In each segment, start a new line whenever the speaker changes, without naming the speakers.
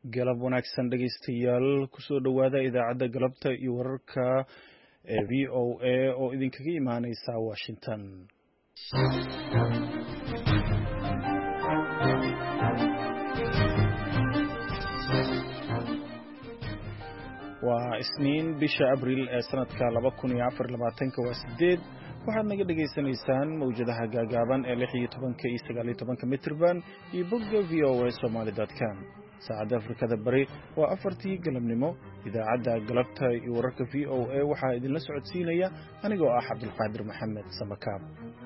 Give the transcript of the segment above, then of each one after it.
galab wanaagsan dhegaystayaal kusoo dhowaada idaacadda galabta iyo wararka ee VOA oo idinkaga imaaneysa Washington. waa Isniin bisha Abriil ee sanadka 2024 waa 8 waxaad naga dhageysanaysaan mawjadaha gaagaaban ee 16 iyo 19 mitirban iyo bogga voasomali.com. saacadda Afrikada Bari waa 4tii galabnimo. idaacadda galabta iyo wararka VOA waxaa idinla socodsiinaya anigoo ah Cabdulqaadir Maxamed Samakaab.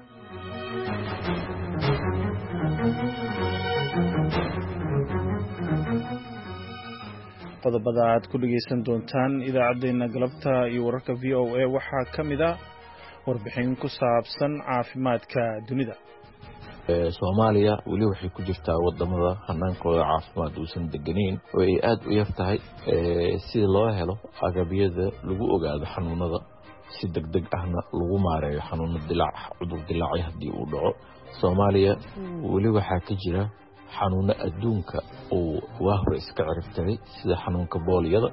qodobada aad ku dhageysan doontaan idaacadeena galabta iyo wararka VOA waxaa ka mid ah warbixin ku saabsan caafimaadka dunida.
Soomaaliya wali waxay ku jirtaa wadamada hanaankooda caafimaad uusan deganeyn oo ay aad u yar tahay si loo helo agabyada lagu ogaado xanuunada si degdeg ahna lagu maareeyo xanuuno cudur dilaac haddii uu dhaco. Soomaaliya wali waxaa ka jira xanuuno adduunka oo waa hore iska ciribtiray sida xanuunka booliyada.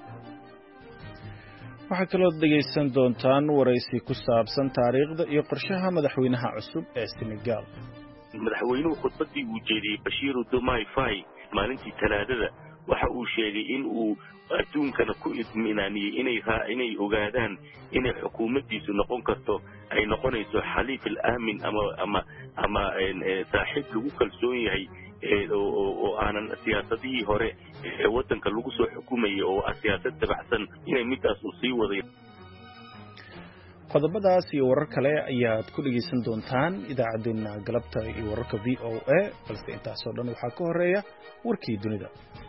waxaa kaloo dhageysan doontaan waraysi ku saabsan taariikhda iyo qorshaha madaxweynaha cusub ee Senegal.
madaxweynuhu khudbadii uu jeediyey Bashiru Diomaye Faye maalintii Talaadada waxa uu sheegay in uu adduunkana ku idminaaniyay inay ogaadaan inay xukuumaddiisu noqon karto ay noqonayso xaliif al-aamin ama saaxiib lagu kalsoon yahay oo aanan siyaasadihii hore ee waddanka lagu soo xukumayay oo siyaasad dabacsan inay midaas uu sii waday.
qodobadaas iyo warar kale ayaad ku dhageysan doontaan idaacadeena galabta iyo wararka VOA balse intaasoo dhan waxaa ka horeeya warkii dunida.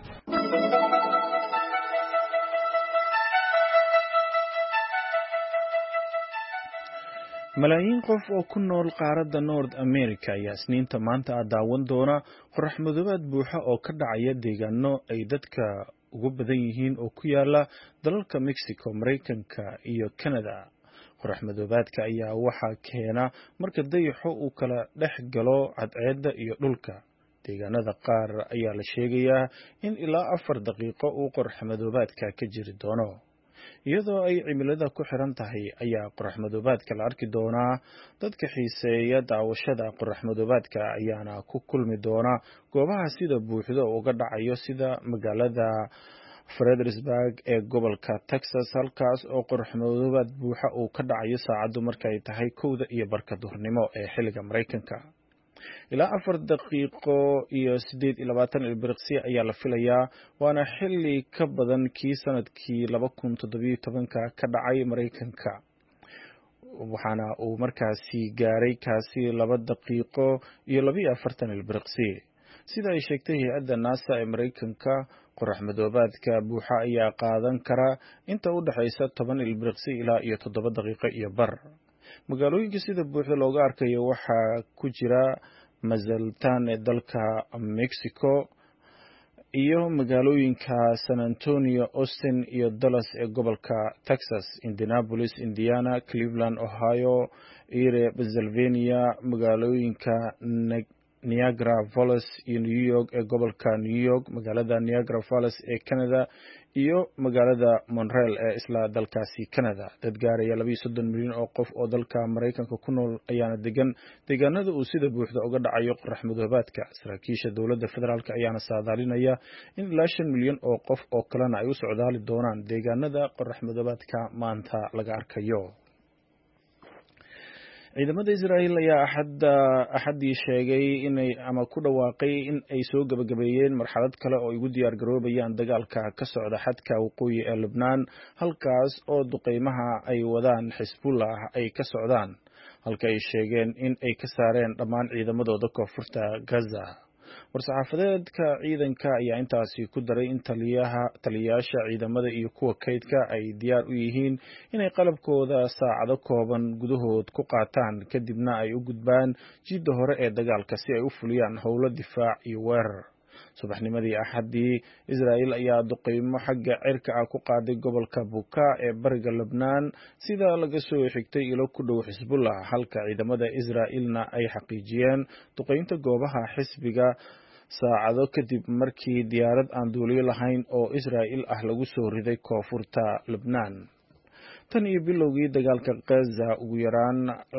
malaayiin qof oo ku nool qaaradda North America ayaa Isniinta maanta daawan doona qorrax madoobaad buuxa oo ka dhacaya deegaano ay dadka ugu badan yihiin oo ku yaala dalalka Mexico, Mareykanka iyo Canada. qorrax madoobaadka ayaa waxaa keena marka dayaxo uu kala dhex galo cadceedda iyo dhulka. deegaanada qaar ayaa la sheegayaa in ilaa 4 daqiiqo uu qorrax madoobaadka ka jiri doono. iyadoo ay cimilada ku xiran tahay ayaa qorrax madoobaadka la arki doonaa. dadka xiiseeya daawashada qorrax madoobaadka ayaana ku kulmi doona goobaha sida buuxda uga dhacayo sida magaalada Fredericksburg ee gobolka Texas, halkaas oo qorrax madoobaad buuxa uu ka dhacayo saacadu markay tahay 1:15 duhurnimo ee xilliga Mareykanka. ilaa 4 daqiiqo iyo 28 ilbiriqsi ayaa la filayaa, waana xilli ka badan kii sanadkii 2017 ka dhacay Mareykanka. waxaana uu markaasi gaaray kaasi 2 daqiiqo iyo 42 ilbiriqsi. sida ay sheegtay hay'adda NASA ee Mareykanka, qorrax madoobaadka buuxa ayaa qaadan kara inta u dhaxaysa 10 ilbiriqsi ilaa 7 daqiiqo iyo bar. magaalooyinka sida buuxda looga arkayo waxaa ku jira Mazatlan ee dalka Mexico iyo magaalooyinka San Antonio, Austin iyo Dallas ee gobolka Texas, Indianapolis, Indiana, Cleveland, Ohio, Erie, Pennsylvania, magaalooyinka Niagara Falls iyo New York ee gobolka New York, magaalada Niagara Falls ee Canada iyo magaalada Montreal ee isla dalkaasi Canada. dad gaaraya 32 milyan oo qof oo dalka Mareykanka ku nool ayaana degan deegaanada uu sida buuxda uga dhacayo qorrax madoobaadka. saraakiisha dowladda federaalka ayaana saadaalinaya in ilaa 5 milyan oo qof oo kalena ay u socdaali doonaan deegaanada qorrax madoobaadka maanta laga arkayo. ciidamada Israa'iil ayaa axadii sheegay inay ku dhawaaqay in ay soo gabagabeeyeen marxalad kale oo ugu diyaar garoobayaan dagaalka ka socda xadka waqooyi ee Lebanon, halkaas oo duqeymaha ay wadaan Xisbullah ay ka socdaan, halka ay sheegeen in ay ka saareen dhammaan ciidamadooda koonfurta Gaza. war-saxaafadeedka ciidanka ayaa intaasi ku daray in taliyayaasha ciidamada iyo kuwa kaydka ay diyaar u yihiin inay qalabkooda saacado kooban gudahood ku qaataan, kadibna ay u gudbaan jidda hore ee dagaalka si ay u fuliyaan howlo difaac iyo weerar. subaxnimadii Axadii, Israa'iil ayaa duqeymo xagga cirka ah ku qaaday gobolka Buka ee bariga Lebanon sida laga soo xigtay ilo ku dhow Xisbullah, halka ciidamada Israa'iilna ay xaqiijiyeen duqeynta goobaha xisbiga saacado kadib markii diyaarad aan duuliyo lahayn oo Israa'iil ah lagu soo riday koonfurta Lebanon. Tan iyo bilowgii dagaalka Gaza ugu yaraan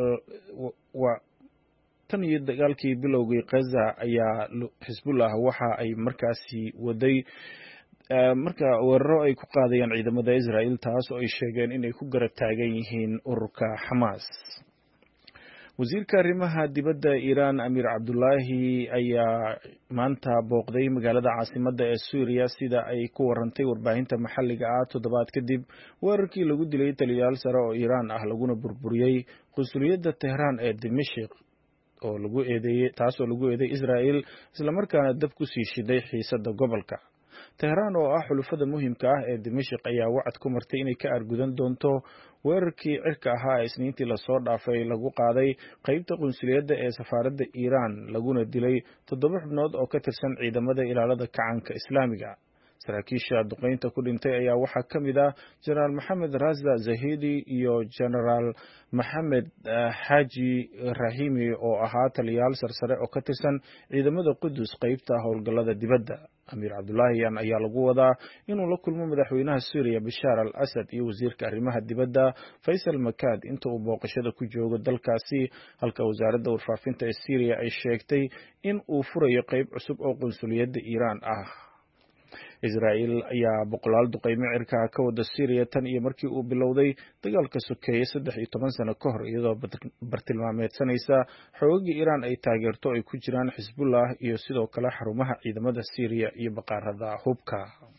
Gaza ayaa Xisbullah waxa ay markaasi waday weeraro ay ku qaadayaan ciidamada Israa'iil taas oo ay sheegeen inay ku garab taagan yihiin ururka Xamaas. Wasiirka arrimaha dibadda Iran Amir Abdullahi ayaa maanta booqday magaalada caasimadda ee Syria sida ay ku warantay warbaahinta maxalliga ah toddobaad kadib weerarkii lagu dilay taliyayaal sare oo Iran ah laguna burburiyey qunsuliyadda Tehran ee Dimashq oo lagu eedeeyay Israa'iil isla markaana dab ku sii shiday xiisadda gobolka. Tehran oo ah xulufada muhiimka ah ee Dimashq ayaa wacad ku martay inay ka argudan doonto weerarkii cirka ahaa ee Isniintii la soo dhaafay lagu qaaday qaybta qunsuliyadda ee safaaradda Iran laguna dilay 7 xubnood oo ka tirsan ciidamada ilaalada kacaanka Islaamiga. Saraakiisha duqeynta ku dhintay ayaa waxaa ka mid ah Generaal Mohammed Raza Zahidi iyo Generaal Mohammed Haji Rahimi oo ahaa taliyayaal sarsare oo ka tirsan ciidamada Qudus qaybta howlgallada dibadda. Amir Abdullahi ayaa lagu wadaa inuu la kulmo madaxweynaha Syria Bashar al-Assad iyo wasiirka arrimaha dibadda Faisal Makad inta uu booqashada ku joogo dalkaasi, halka wasaaradda warfaafinta ee Syria ay sheegtay in uu furayo qayb cusub oo qunsuliyadda Iran ah. Israa'iil ayaa boqolaal duqeymo cirka ka wada Syria tan iyo markii uu bilowday dagaalka sokeeye 13 sano ka hor, iyadoo bartilmaameedsanaysa xoogagii Iran ay taageerto ay ku jiraan Xisbullah iyo sidoo kale xarumaha ciidamada Syria iyo baqaarada hubka.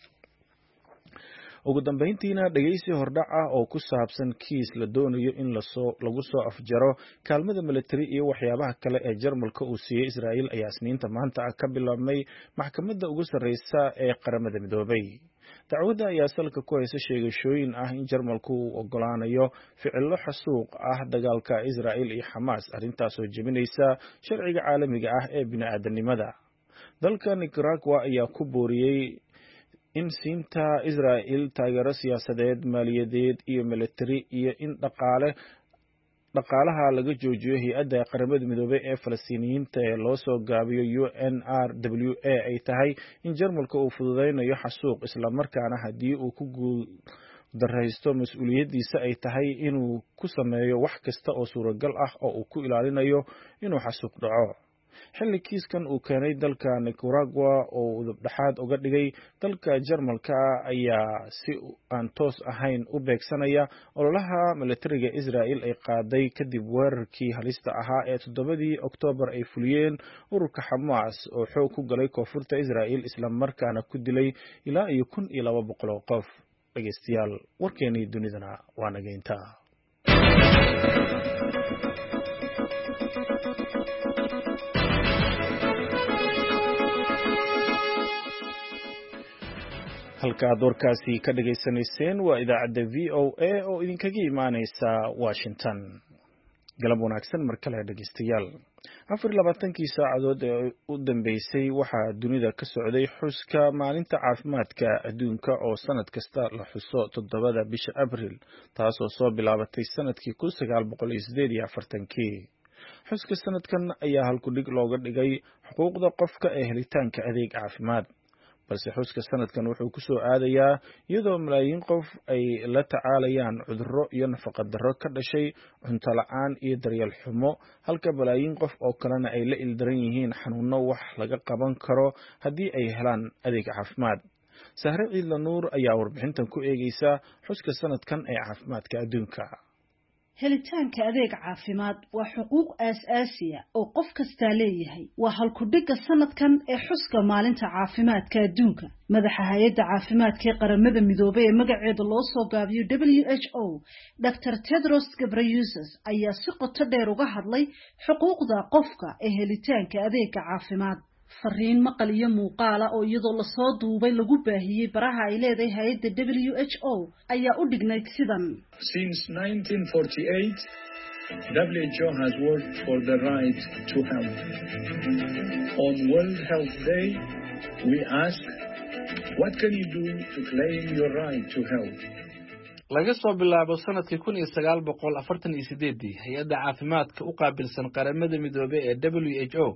Ugu dambeyntiina dhageysi hordhac ah oo ku saabsan kiis la doonayo in lagu soo afjaro kaalmada military iyo waxyaabaha kale ee Jarmalka uu siiyay Israa'iil ayaa Isniinta maanta ka bilaabmay maxkamadda ugu sarreysa ee qaramada midoobay. Dacwadda ayaa salka ku haysa sheegashooyin ah in Jarmalku uu ogolaanayo ficillo xasuuq ah dagaalka Israa'iil iyo Xamaas, arrintaas oo jebinaysa sharciga caalamiga ah ee bini'aadanimada. Dalka Nicaragua ayaa ku booriyey in siinta Israa'iil taageero siyaasadeed, maaliyadeed iyo military iyo in dhaqaalaha laga joojiyo hay-adda qaramada midoobay ee Falastiiniyiinta ee loo soo gaabiyo UNRWA ay tahay in Jarmalka uu fududeynayo xasuuq, isla markaana haddii uu ku guuldareysto mas-uuliyaddiisa ay tahay inuu ku sameeyo wax kasta oo suuragal ah oo uu ku ilaalinayo inuu xasuuq dhaco. Xilli kiiskan uu keenay dalka Nicaragua oo dhexaad uga dhigay dalka Jarmalka ayaa si aan toos ahayn u beegsanaya ololaha militariga Israa'iil ay qaaday kadib weerarkii halista ahaa ee 7 Oktoobar ay fuliyeen ururka Xamaas oo xoog ku galay koonfurta Israa'iil isla markaana ku dilay ilaa 1,200 qof. Dhageystayaal, warkeenii dunidana waa nageynta. halka aad warkaasi ka dhageysanayseen waa idaacadda VOA oo idinkaga imaaneysa Washington. galab wanaagsan mar kale dhageystayaal. 24 saacadood ee u dambeysay waxaa dunida ka socday xuska maalinta caafimaadka adduunka oo sanad kasta la xuso 7 bisha Abriil, taasoo soo bilaabatay sanadkii 1948. xuska sanadkan ayaa halkudhig looga dhigay xuquuqda qofka ee helitaanka adeeg caafimaad. balse xuska sanadkan wuxuu ku soo aadayaa iyadoo malaayiin qof ay la tacaalayaan cudurro iyo nafaqo darro ka dhashay cunto la'aan iyo daryeel xumo, halka malaayiin qof oo kalena ay la ildaran yihiin xanuunno wax laga qaban karo haddii ay helaan adeeg caafimaad. Sahre Ciidla Nuur ayaa warbixintan ku eegaysa xuska sanadkan ee caafimaadka adduunka.
helitaanka adeeg caafimaad waa xuquuq aasaasi ah oo qof kasta leeyahay. waa halkudhigga sanadkan ee xuska maalinta caafimaadka adduunka. madaxa hay'adda caafimaadka ee qaramada midoobay ee magaceeda loo soo gaabiyo WHO, Dr. Tedros Ghebreyesus ayaa si qoto dheer uga hadlay xuquuqda qofka ee helitaanka adeegga caafimaad. fariin maqal iyo muuqaala oo iyadoo lasoo duubay lagu baahiyey baraha ay leedahay hay'adda WHO ayaa u dhignayd sidan.
Since 1948, WHO has worked for the right to health. On World Health Day, we ask, what can you do to claim your right to health?
laga soo bilaabo sanadkii 1948 hay'adda caafimaadka u qaabilsan qaramada midoobay ee WHO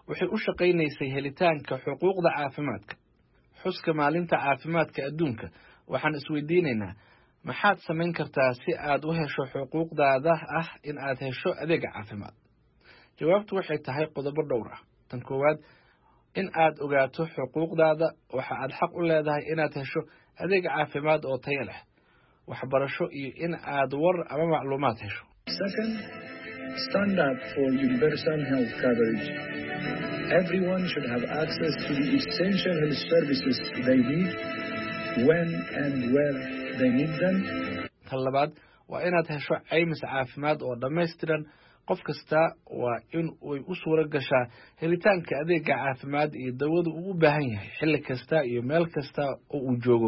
waxay u shaqaynaysay helitaanka xuquuqda caafimaadka. xuska maalinta caafimaadka adduunka, waxaan isweydiinaynaa, maxaad samayn kartaa si aad u hesho xuquuqdaada ah in aad hesho adeeg caafimaad? jawaabtu waxay tahay qodobo dhowr ah. tan koowaad, in aad ogaato xuquuqdaada. waxa aad xaq u leedahay inaad hesho adeeg caafimaad oo tayo leh, waxbarasho iyo in aad war ama macluumaad hesho.
Second, stand up for universal health coverage. Everyone should have access to the essential health services they need when and where they need them.
tan labaad, waa inaad hesho caymis caafimaad oo dhammaystiran. qof kasta waa in ay u suura gashaa helitaanka adeega caafimaad iyo dawada uu u baahan yahay xilli kasta iyo meel kasta oo uu joogo.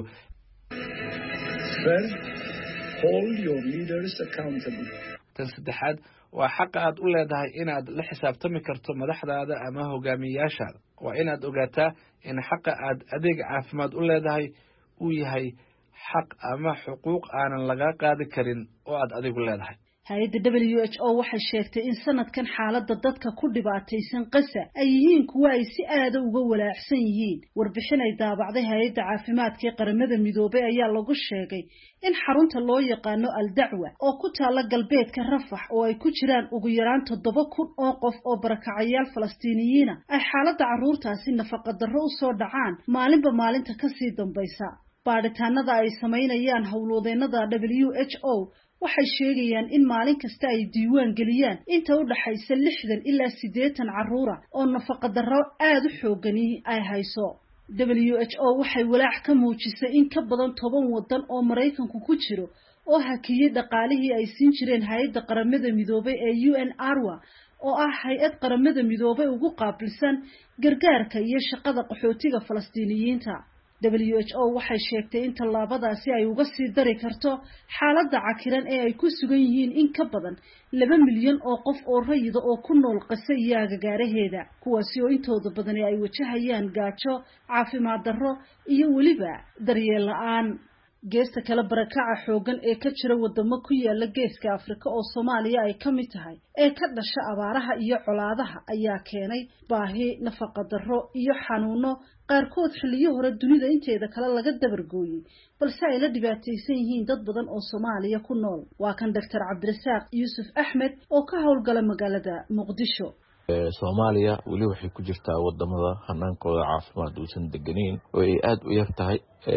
Third, hold your leaders accountable.
tan saddexaad, waa xaqa aad u leedahay inaad la xisaabtami karto madaxdaada ama hogaamiyayaashaada. waa inaad ogaataa in xaqa aad adeeg caafimaad u leedahay uu yahay xaq ama xuquuq aanan laga qaadi karin oo aad adigu leedahay.
hay-adda WHO waxay sheegtay in sanadkan xaaladda dadka ku dhibaataysan Gaza ay yihiin kuwa ay si aad uga walaacsan yihiin. warbixin ay daabacday hay-adda caafimaadka ee qaramada midoobay ayaa lagu sheegay in xarunta loo yaqaano Al-Dacwa oo ku taala galbeedka Rafax oo ay ku jiraan ugu yaraan 7,000 oo qof oo barakacayaal Falastiiniyiin ah ay xaaladda carruurtaasi nafaqa darro u soo dhacaan maalinba maalinta ka sii dambaysa. baadhitaanada ay sameynayaan howlwadeennada WHO waxay sheegayaan in maalin kasta ay diiwaan geliyaan inta u dhaxaysa 60 ilaa 80 carruur oo nafaqa darro aad u xooggan ay hayso. WHO waxay walaac ka muujisay in ka badan 10 wadan oo Mareykanku ku jiro oo hakiyay dhaqaalihii ay siin jireen hay'adda qaramada midoobay ee UNRWA oo ah hay'ad qaramada midoobay ugu qaabilsan gargaarka iyo shaqada qaxootiga Falastiiniyiinta. WHO waxay sheegtay in tallaabadaasi ay uga sii dari karto xaaladda cakiran ee ay ku sugan yihiin in ka badan 2 milyan oo qof oo rayida oo ku nool Gaza iyo agagaaraheeda, kuwaasi oo intooda badan ay wajahayaan gaajo, caafimaad darro iyo weliba daryeel la'aan. geesta kale barakaca xoogan ee ka jira wadamo ku yaala geeska Afrika oo Soomaaliya ay ka mid tahay ee ka dhasha abaaraha iyo colaadaha ayaa keenay baahi nafaqa darro iyo xanuuno qaarkood xilliyo hore dunida inteeda kale laga dabargooyay balse ay la dhibaataysan yihiin dad badan oo Soomaaliya ku nool. waa kan Dr. Cabdirasaaq Yuusuf Axmed oo ka howlgala magaalada Muqdisho.
Soomaaliya wali waxay ku jirtaa wadamada hanaankooda caafimaad uusan deganeyn oo ay aad u yar tahay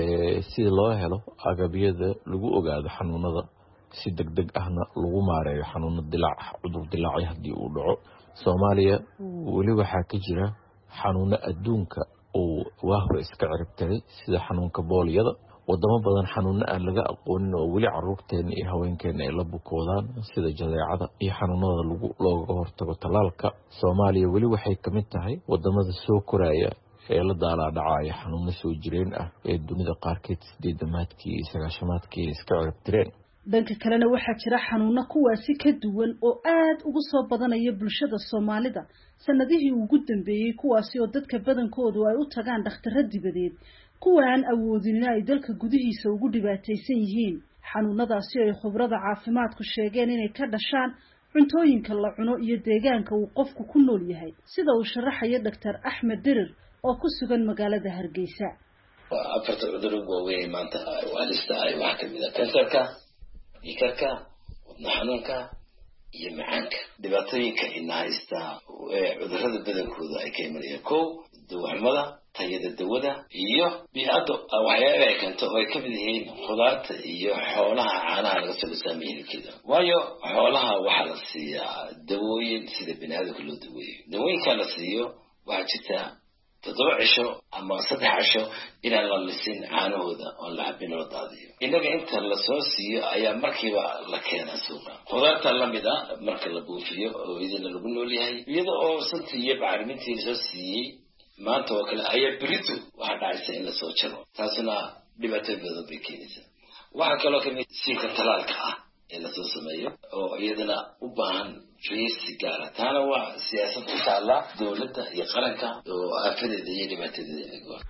si loo helo agabyada lagu ogaado xanuunada si degdeg ahna lagu maareeyo xanuuno dilaac cudur dilaac hadii uu dhaco. Soomaaliya wali waxa ka jira xanuuno adduunka oo waahba iska ciribtiray sida xanuunka booliyada. wadamo badan xanuuno aan laga aqoonin oo wali carruurteen iyo haweenkeen ay la bukoodaan sida jadeecada iyo xanuunada looga hortago talaalka. Soomaaliya wali waxay ka mid tahay wadamada soo koraya ee la daalaa-dhacaya xanuuno soo jireen ah ee dunida qaarkeed 80-maadkii iyo 90-maadkii iska ciribtireen.
dhanka kalena waxaa jira xanuuno kuwaasi ka duwan oo aad ugu soo badanaya bulshada Soomaalida sanadihii ugu dambeeyay, kuwaasi oo dadka badankoodu ay u tagaan dhakhtarro dibadeed kuwaan awoodin in ay dalka gudihiisa ugu dhibaataysan yihiin. xanuunadaasi ay khubrada caafimaadku sheegeen inay ka dhashaan cuntooyinka la cuno iyo deegaanka uu qofku ku nool yahay, sida uu sharaxayo Dr. Axmed Dirir oo ku sugan magaalada Hargeysa.
afarta cudur waaweyn maanta waa lista ay wax ka mid ah kansarka, dhiigkarka, wadno xanuunka iyo macaanka. dhibaatooyinka inahaysta cudurrada badankooda ay ka imanayaan kow dawaxumada, tayada dawada iyo biicadda waxyaalaha ay keento oo ay ka mid yihiin khudaarta iyo xoolaha caanaha laga soo sameeyay hilibkeeda. waayo xoolaha waxaa la siiyaa dawooyin sida bini'aadamka loo daweeyo. dawooyinka la siiyo waxaa jirta 7 cisho ama 3 cisho inaan la lisin caanahooda oo la cabin loo daadiyo. inaga inta la soo siiyo ayaa markiiba la keenaa suuqa. khudaarta la mid ah marka la buufiyo oo idin lagu nool yahay iyadoo oo santii iyo bacrimintii soo siiyay maanta oo kale ayaa beritu waxa dhacaysa in la soo jaro. taasuna dhibaato badan bay keenaysaa. waxa kaloo ka mid siinka talaalka ah ee la soo sameeyo oo iyadana u baahan fiirsi gaar ah. taana waa siyaasad ku taala dawladda iyo qaranka oo aafadeeda iyo dhibaatadeeda laga hor.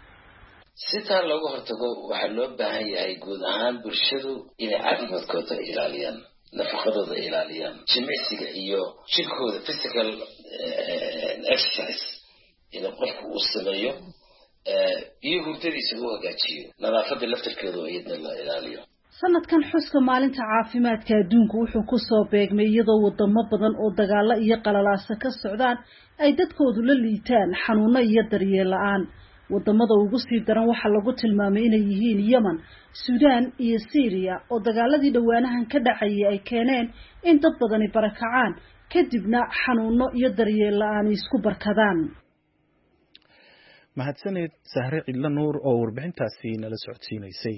si taa looga hortago waxaa loo baahan yahay guud ahaan bulshadu inay caafimaadkooda ilaaliyaan, nafaqadooda ilaaliyaan, jimicsiga iyo jirkooda physical exercise inuu qofku uu sameeyo iyo hurdadiisa uu hagaajiyo nadaafadda laftirkeedu iyadna la ilaaliyo.
sanadkan xuska maalinta caafimaadka adduunka wuxuu ku soo beegmay iyadoo wadamo badan oo dagaalo iyo qalalaasa ka socdaan ay dadkoodu la liitaan xanuuno iyo daryeel la'aan. wadamada ugu sii daran waxaa lagu tilmaamay inay yihiin Yemen, Suudaan iyo Syria oo dagaaladii dhawaanahan ka dhacayay ay keeneen in dad badani barakacaan kadibna xanuuno iyo daryeel la'aan isku barkadaan.
mahadsanid Sahre Cidla Nuur oo warbixintaasi nala socodsiinaysay.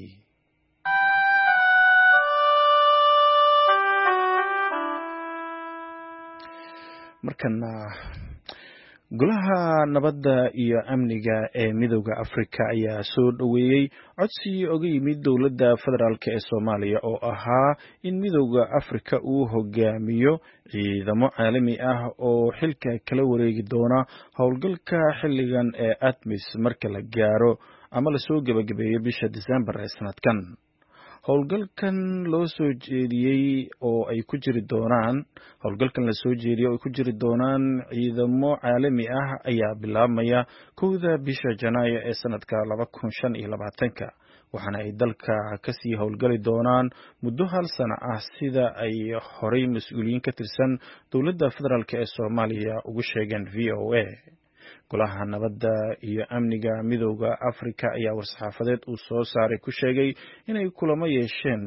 markana golaha nabadda iyo amniga ee midowda Afrika ayaa soo dhaweeyay codsi uga yimid dowladda federaalka ee Soomaaliya oo ahaa in midowda Afrika uu hogaamiyo ciidamo caalami ah oo xilka kala wareegi doona howlgalka xilligan ee ATMIS marka la gaaro ama la soo gabagabeeyo bisha December ee sanadkan. howlgalkan la soo jeediyay oo ay ku jiri doonaan ciidamo caalami ah ayaa bilaabmaya 1 bisha Janaayo ee sanadka 2025 waxaana ay dalka ka sii howlgali doonaan muddo 1 sano ah sida ay horey mas'uuliyiin ka tirsan dowladda federaalka ee Soomaaliya ugu sheegeen VOA. golaha nabadda iyo amniga midowda Afrika ayaa warsaxaafadeed uu soo saaray ku sheegay inay kulamo yeesheen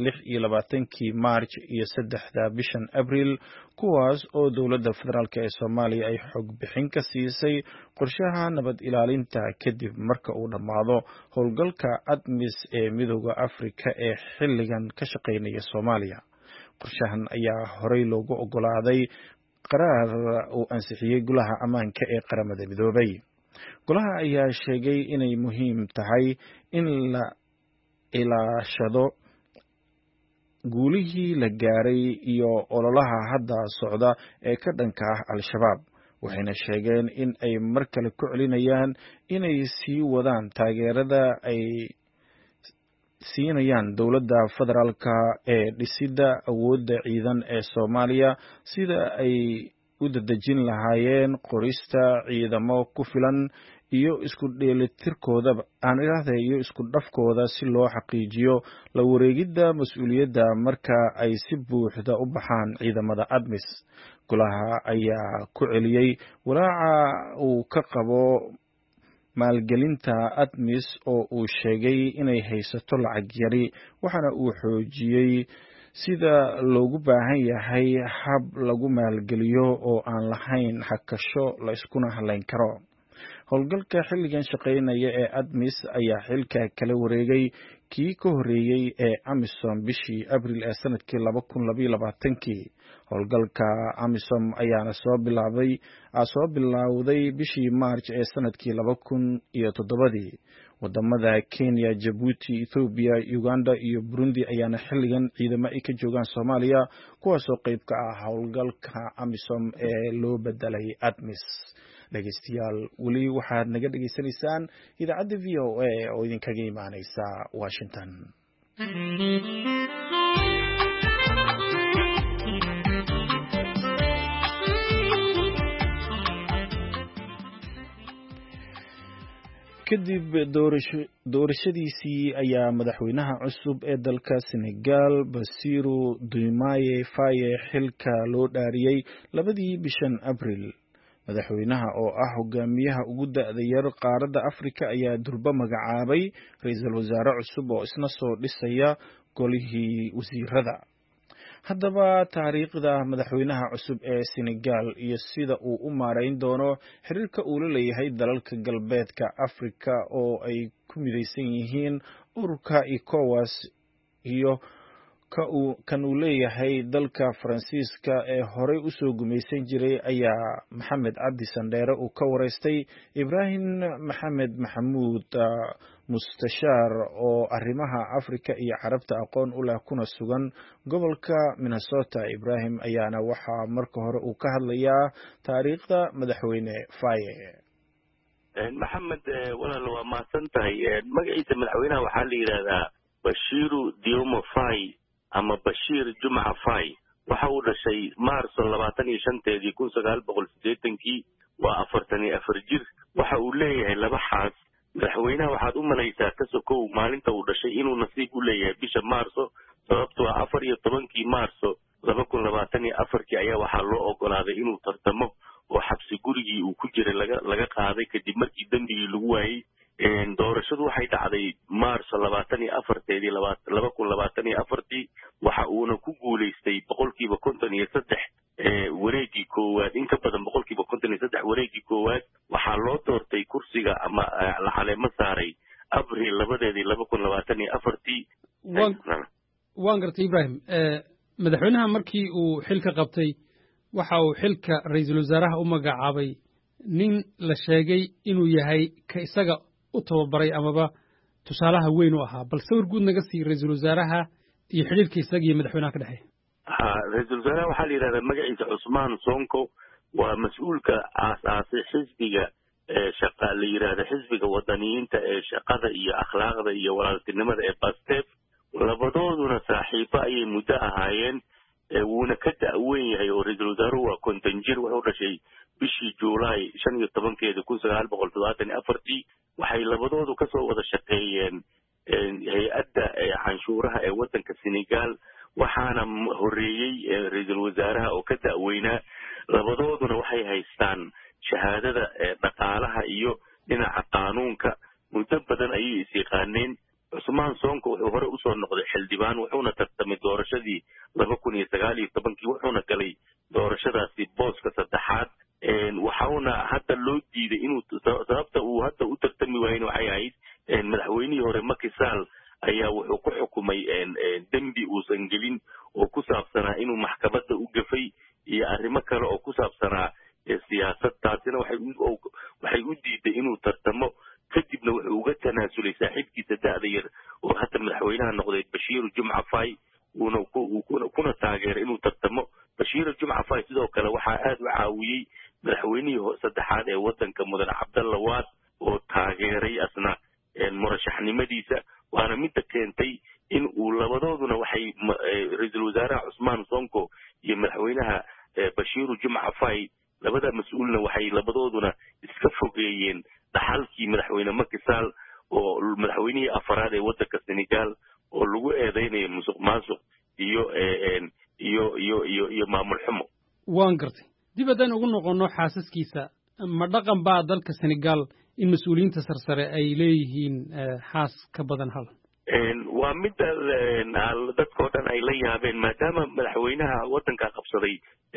26 March iyo 3 bishan Abriil kuwaas oo dowladda federaalka ee Soomaaliya ay xog bixin ka siisay qorshaha nabad ilaalinta kadib marka uu dhamaado howlgalka ATMIS ee midowda Afrika ee xilligan ka shaqeynaya Soomaaliya. qorshahan ayaa horey loogu ogolaaday qaraar uu ansixiyay golaha ammaanka ee qaramada midoobay. golaha ayaa sheegay inay muhiim tahay in la ilaashado guulihii la gaaray iyo ololaha hadda socda ee ka dhanka ah Al-Shabaab. waxayna sheegeen in ay mar kale ku celinayaan inay sii wadaan taageerada ay siinayaan dowladda federaalka ee dhisidda awoodda ciidan ee Soomaaliya sida ay u dadejin lahaayeen qorista ciidamo ku filan iyo isku dheelitirkooda iyo isku dhafkooda si loo xaqiijiyo la wareegidda mas'uuliyadda marka ay si buuxda u baxaan ciidamada ATMIS. golaha ayaa ku celiyay walaaca uu ka qabo maalgelinta ATMIS oo uu sheegay inay haysato lacag yari waxaana uu xoojiyay sida loogu baahan yahay hab lagu maalgeliyo oo aan lahayn hakasho la iskuna halayn karo. howlgalka xilligan shaqeynaya ee ATMIS ayaa xilka kala wareegay kii ka horeeyay ee AMISOM bishii Abriil ee sanadkii 2022. howlgalka AMISOM ayaana soo bilowday bishii March ee sanadkii 2007. wadamada Kenya, Djibouti, Ethiopia, Uganda iyo Burundi ayaana xilligan ciidamo ay ka joogaan Soomaaliya kuwaas oo qayb ka ah howlgalka AMISOM ee loo bedelay ATMIS. dhegeystayaal weli waxaad naga dhageysanaysaan idaacadda VOA oo idinkaga imaanaysa Washington. kadib doorashadiisii ayaa madaxweynaha cusub ee dalka Senegal Bassirou Diomaye Faye xilka loo dhaariyay 2 bishan Abriil. madaxweynaha oo ah hogaamiyaha ugu da'da yar qaaradda Afrika ayaa durba magacaabay ra'iisul wasaare cusub oo isna soo dhisaya golihii wasiirada. haddaba taariikhda madaxweynaha cusub ee Senegal iyo sida uu u maareyn doono xiriirka uu la leeyahay dalalka galbeedka Afrika oo ay ku midaysan yihiin ururka ECOWAS iyo kan uu leeyahay dalka Faransiiska ee horey u soo gumaysan jiray ayaa Maxamed Cabdi Sandheere uu ka wareystay Ibrahim Maxamed Maxamuud mustashaar oo arrimaha Afrika iyo Carabta aqoon u leh kuna sugan gobolka Minnesota. Ibrahim ayaana waxaa marka hore uu ka hadlayaa taariikhda madaxweyne Faye.
Maxamed walaal waa mahadsan tahay. magaciisa madaxweynaha waxaa la yiraahdaa Bassirou Diomaye Faye ama Bashir Jumca Faye. waxa uu dhashay Maarso 25 1980 waa 44 jir waxa uu leeyahay laba xaas madaxweynaha waxaad u malaysaa ka sokow maalinta uu dhashay inuu nasiib u leeyahay bisha Maarso sababtoo ah 14 Maarso 2024 ayaa waxaa loo ogolaaday inuu tartamo oo xabsi gurigii uu ku jiray laga qaaday kadib markii dambigii lagu waayay doorashadu waxay dhacday Maarso 24 waxa uuna ku guuleystay 53% wareegii koowaad in ka badan 53% wareegii koowaad waxaa loo doortay kursiga ama la caleemo saaray Abriil 2024
waan gartay Ibrahim madaxweynaha markii uu xilka qabtay waxa uu xilka ra'iisul wasaaraha u magacaabay nin la sheegay inuu yahay ka isaga u tababaray amaba tusaalaha weyn u ahaa bal sawir guud naga sii ra'iisul wasaaraha iyo xiriirka isaga iyo madaxweynaha ka dhaxeeya
ra'iisul wasaaraha waxaa la yiraahdaa magaciisa Cusmaan Sonko waa mas'uulka aasaasay xisbiga shaqa la yiraahdo xisbiga wadaniyiinta ee shaqada iyo akhlaaqda iyo walaaltinimada ee Pastef labadooduna saaxiibo ayay muddo ahaayeen wuuna ka da'weyn yahay oo ra'iisul wasaaruhu waa 50 jir wuxuu dhashay bishii Juulaay 15 waxay labadoodu ka soo wada shaqeeyeen hay'adda canshuuraha ee waddanka Senegal waxaana horeeyay ra'iisul wasaaraha oo ka da'weynaa labadooduna waxay haystaan shahaadada dhaqaalaha iyo dhinaca qaanuunka muddo badan ayay is yaqaaneen Cusmaan Sonko wuxuu hore u soo noqday xildhibaan wuxuuna tartamay doorashadii 2019 wuxuuna galay doorashadaasi booska saddexaad waxaana hadda loo diiday inuu sababta uu hadda u tartami waayeen waxay ahayd madaxweynihii hore Macky Sall ayaa wuxuu ku xukumay dambi uusan gelin oo ku saabsanaa inuu maxkamadda u gafay iyo arrimo kale oo ku saabsanaa siyaasad taasina waxay u diiday inuu tartamo kadibna wuxuu uga tanaasulay saaxiibkiisa da'da yar oo hadda madaxweynaha noqday Bashiir Jumca Fay kuna taageeray inuu tartamo Bashiir Jumca Fay sidoo kale waxaa aad u caawiyay madaxweynihii saddexaad ee waddanka Mudane Cabdalla Waad oo taageeray asna murashaxnimadiisa waana mid keentay in uu labadooduna waxay ra'iisul wasaaraha Cusmaan Sonko iyo madaxweynaha Bashiir Jumca Fay labada mas'uulna waxay labadooduna iska fogeeyeen dhaxalkii madaxweyne Macky Sall oo madaxweynihii afaraad ee waddanka Senegal oo lagu eedeynayo musuqmaasuq iyo maamul xumo
waan gartay dib haddaan ugu noqono xaasaskiisa ma dhaqan baa dalka Senegal in mas'uuliyiinta sarsare ay leeyihiin xaas ka badan hal
waa mid dadkoo dhan ay la yaabeen maadaama madaxweynaha waddanka qabsaday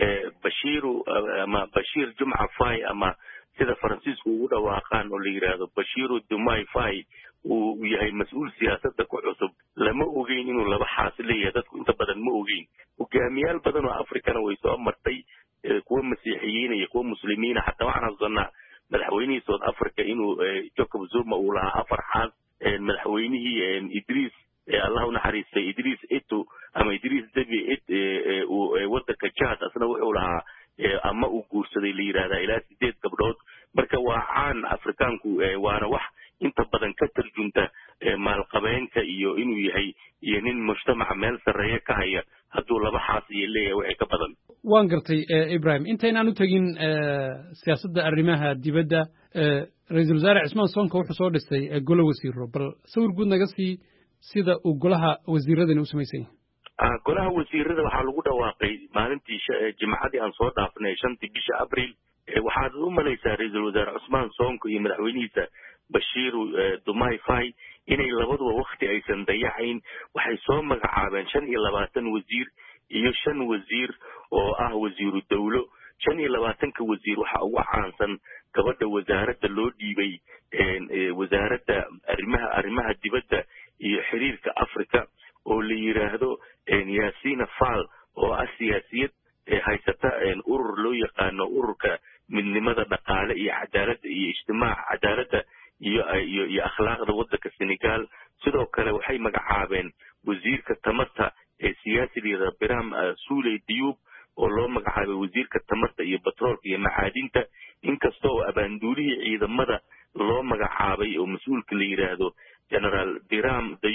Bashiir Jumca Fay ama sida Faransiisku ugu dhawaaqaan oo la yiraahdo Bashiir Diomaye Faye uu yahay mas'uul siyaasadda ku cusub lama ogeyn inuu laba xaas leeyahay dadku inta badan ma ogeyn hogaamiyaal badan oo Afrikana way soo martay kuwa masiixiyiin iyo kuwa muslimiin xataa waxaan xasuusanaa madaxweynihii South Africa inuu Jacob Zuma uu lahaa afar xaas madaxweynihii Idris Allah u naxariistay Idris Ito ama Idris Deby waddanka Chad asna wuxuu lahaa ama uu guursaday la yiraahdaa ilaa 8 gabdhood marka waa caan Afrikaanku waana wax inta badan ka tarjunta maalqabeenka iyo inuu yahay iyo nin mujtamaca meel sareeya ka haya hadduu laba xaas iyo leeyahay wixii ka badan
waan gartay Ibrahim intaynaan u tagin siyaasadda arrimaha dibadda ra'iisul wasaare Cusmaan Sonko wuxuu soo dhistay golo wasiiro bal sawir guud naga sii sida uu golaha wasiiradani u sameysay
golaha wasiirada waxaa lagu dhawaaqay maalintii jimcadii aan soo dhaafnay 5 bisha Abriil waxaad u malaysaa ra'iisul wasaare Cusmaan Sonko iyo madaxweynihiisa Bashiir Diomaye Faye inay labaduba waqti aysan dayacayn waxay soo magacaabeen 25 wasiir iyo 5 wasiir oo ah wasiiru dawlo 25 wasiir waxa ugu caansan gabadha wasaaradda loo dhiibay wasaaradda arrimaha dibadda iyo xiriirka Afrika oo la yiraahdo Yaasina Fall oo ah siyaasiyad haysata urur loo yaqaano ururka midnimada dhaqaale iyo cadaaladda iyo ijtimaac cadaaladda iyo akhlaaqda waddanka Senegal sidoo kale waxay magacaabeen wasiirka tamarta ee siyaasiga Birame Souleye Diop oo loo magacaabay wasiirka tamarta iyo batroolka iyo macaadinta inkastoo abaanduulihii ciidamada loo magacaabay oo mas'uulka la yiraahdo General Birame Diop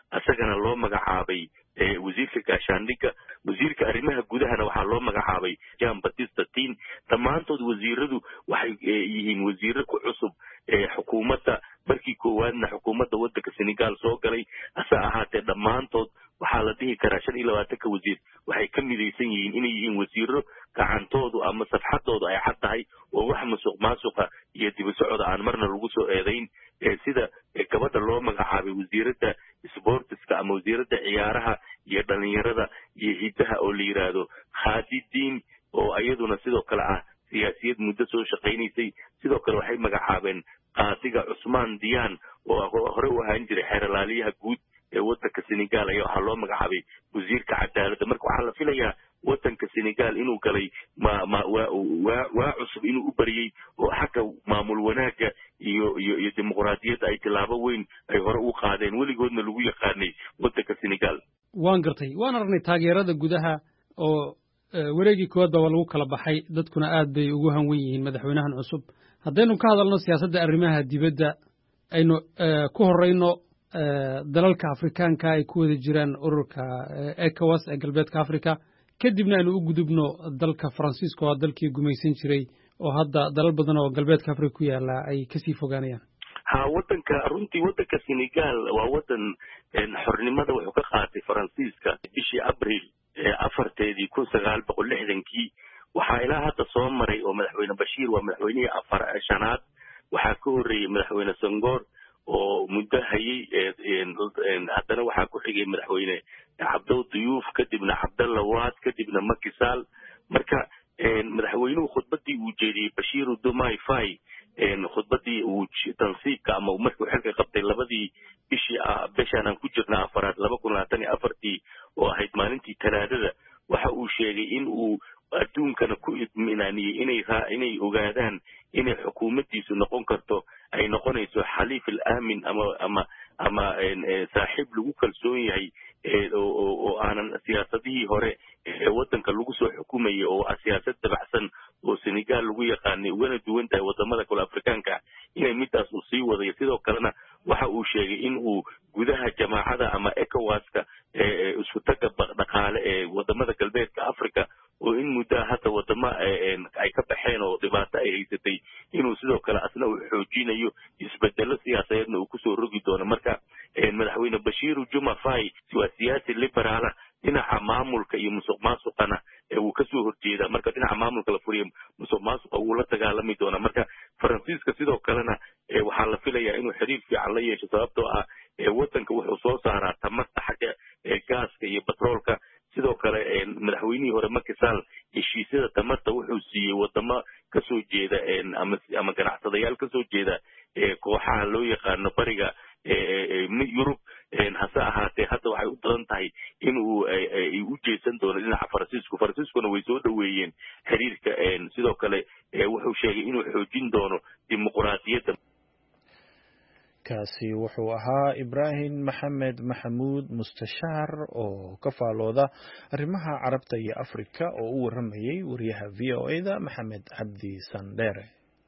asagana loo magacaabay wasiirka gaashaandhigga wasiirka arrimaha gudahana waxaa loo magacaabay Jean Baptiste Tin dhammaantood wasiiradu waxay yihiin wasiiro ku cusub xukuumadda markii koowaadna xukuumadda waddanka Senegal soo galay asa ahaatee dhammaantood waxaa la dhihi karaa 25 wasiir waxay ka midaysan yihiin inay yihiin wasiiro gacantoodu ama safxadoodu ay cad tahay oo wax musuqmaasuqa iyo dib u socod aan marna lagu soo eedayn sida gabadha loo magacaabay wasiirada sportska ama wasiirada ciyaaraha iyo dhalinyarada iyo hidaha oo la yiraahdo Khadidiin oo ayaduna sidoo kale ah siyaasiyad muddo soo shaqeynaysay sidoo kale waxay magacaabeen qaadiga Usman Diyan oo hore u ahaan jiray xeerlaaliyaha guud ee waddanka Senegal ayaa waxaa loo magacaabay wasiirka cadaaladda marka waxaa la filayaa waddanka Senegal inuu galay waa cusub inuu u bariyay oo xagga maamul wanaagga iyo dimuqraadiyadda ay tilaabo weyn ay hore u qaadeen weligoodna lagu yaqaanay waddanka Senegal
waan gartay waan aragnay taageerada gudaha oo wareegii koowaadba waa lagu kala baxay dadkuna aad bay ugu hanwen yihiin madaxweynahan cusub haddaynu ka hadalno siyaasadda arrimaha dibadda aynu ku horeyno dalalka afrikaanka ay ku wada jiraan ururka ECOWAS ee galbeedka Afrika kadibna aynu u gudubno dalka Faransiiska oo dalkii gumaysan jiray oo hadda dalal badan oo galbeedka Afrika ku yaala ay kasii fogaanayaan
runtii waddanka Senegal waa waddan xornimada wuxuu ka qaatay Faransiiska bishii Abriil 1960 waxaa ilaa hadda soo maray oo madaxweyne Bashiir waa madaxweynihii shanaad waxaa ka horeeyay madaxweyne Senghor oo muddo hayay haddana waxaa ku xigay madaxweyne Abdou Diouf kadibna Abdallah Wade kadibna Macky Sall marka madaxweynuhu khudbadii uu jeediyay Bashiir Diomaye Faye khudbadii uu tansiibka ama markuu xilka qabtay labadii bishaan aan ku jirnaa afaraad 2024 oo ahayd maalintii Talaadada waxa uu sheegay in uu adduunkana ku idminaaniyay inay ogaadaan inay xukuumaddiisu noqon karto ay noqonayso xaliif al-aamin ama saaxiib lagu kalsoon yahay oo aanan siyaasadihii hore ee waddanka lagu soo xukumayay oo siyaasad dabacsan oo Senegal lagu yaqaanay ugana duwan tahay wadamada kale Afrikaanka inay midaas uu sii wadayo sidoo kalena waxa uu sheegay in uu gudaha jamaacada ama ECOWAS-ka isku taga dhaqaale ee wadamada galbeedka Afrika oo in muddo hadda wadamo ay ka baxeen oo dhibaato ay haysatay inuu sidoo kale asna uu xoojinayo isbedelo siyaasadeedna uu ku soo rogi doono marka madaxweyne Bashiir Diomaye Faye waa siyaasi liberaala dhinaca maamulka iyo musuqmaasuqana uu ka soo horjeeda marka dhinaca maamulka la furiyo musuqmaasuqa uu la dagaalami doona marka Faransiiska sidoo kalena waxaa la filayaa inuu xiriir fiican la yeesho sababtoo ah waddanka wuxuu soo saaraa tamarta xagga gaaska iyo batroolka sidoo kale madaxweynihii hore Macky Sall heshiisyada tamarta wuxuu siiyey wadamo ka soo jeeda ama ganacsadayaal ka soo jeeda kooxaha loo yaqaano bariga Yurub hase ahaatee hadda waxay u badan tahay in uu u jeesan doono dhinaca Faransiiskuna way soo dhaweeyeen xiriirka sidoo kale wuxuu sheegay inuu xoojin doono dimuqraadiyadda
kaasi wuxuu ahaa Ibrahim Maxamed Maxamuud Mustashaar oo ka faalooda arrimaha Carabta iyo Afrika oo u waramayay wariyaha VOA-da Maxamed Cabdi Sandere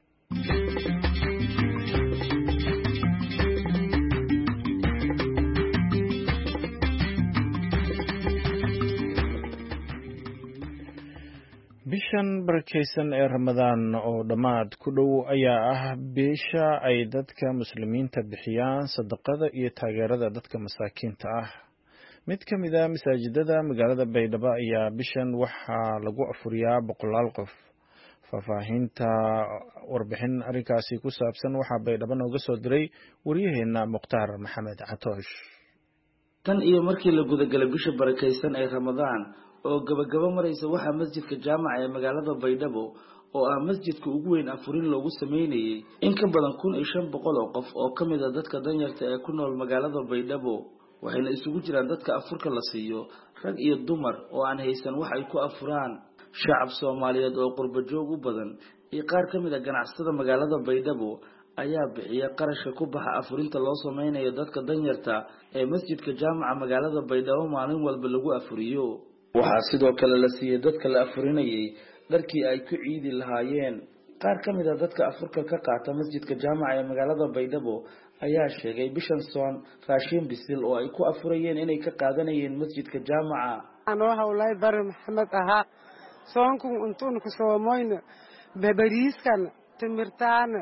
bishan barakeysan ee Ramadaan oo dhamaad ku dhow ayaa ah bisha ay dadka muslimiinta bixiyaan sadaqada iyo taageerada dadka masaakiinta ah mid ka mid ah masaajidada magaalada Baydhabo ayaa bishan waxaa lagu afuriyaa 100 qof faahfaahinta warbixin arrinkaasi ku saabsan waxaa Baydhabo nooga soo diray wariyaheena Muqtaar Maxamed Catoosh
tan iyo markii la gudagalay bisha barakeysan ee Ramadaan oo gabagaba maraysa waxa masjidka jaamaca ee magaalada Baydhabo oo ah masjidka ugu weyn afurin loogu sameeyay in ka badan 1500 oo qof oo kamid ah dadka danyarta ee ku nool magaalada Baydhabo waxayna isugu jiraan dadka afurka la siiyo rag iyo dumar oo aan haysan wax ay ku afuraan shacab Soomaaliyeed oo qurba joog u badan iyo qaar kamid ah ganacsatada magaalada Baydhabo ayaa bixiya qarashka ku baxa afurinta loo sameeyo dadka danyarta ee masjidka jaamaca magaalada Baydhabo maalin walba lagu afuriyo waxaa sidoo kale la siiyay dadka la afurinayay dharkii ay ku ciidi lahaayeen qaar kamid ah dadka afurka ka qaata masjidka jaamaca ee magaalada Baydhabo ayaa sheegay bishan soon raashin bisil oo ay ku afurayeen inay ka qaadanayeen masjidka jaamaca.
anoo hawlay bari maxamed ahaa soonkun intuun ku soomoyna bariiskan timirtaan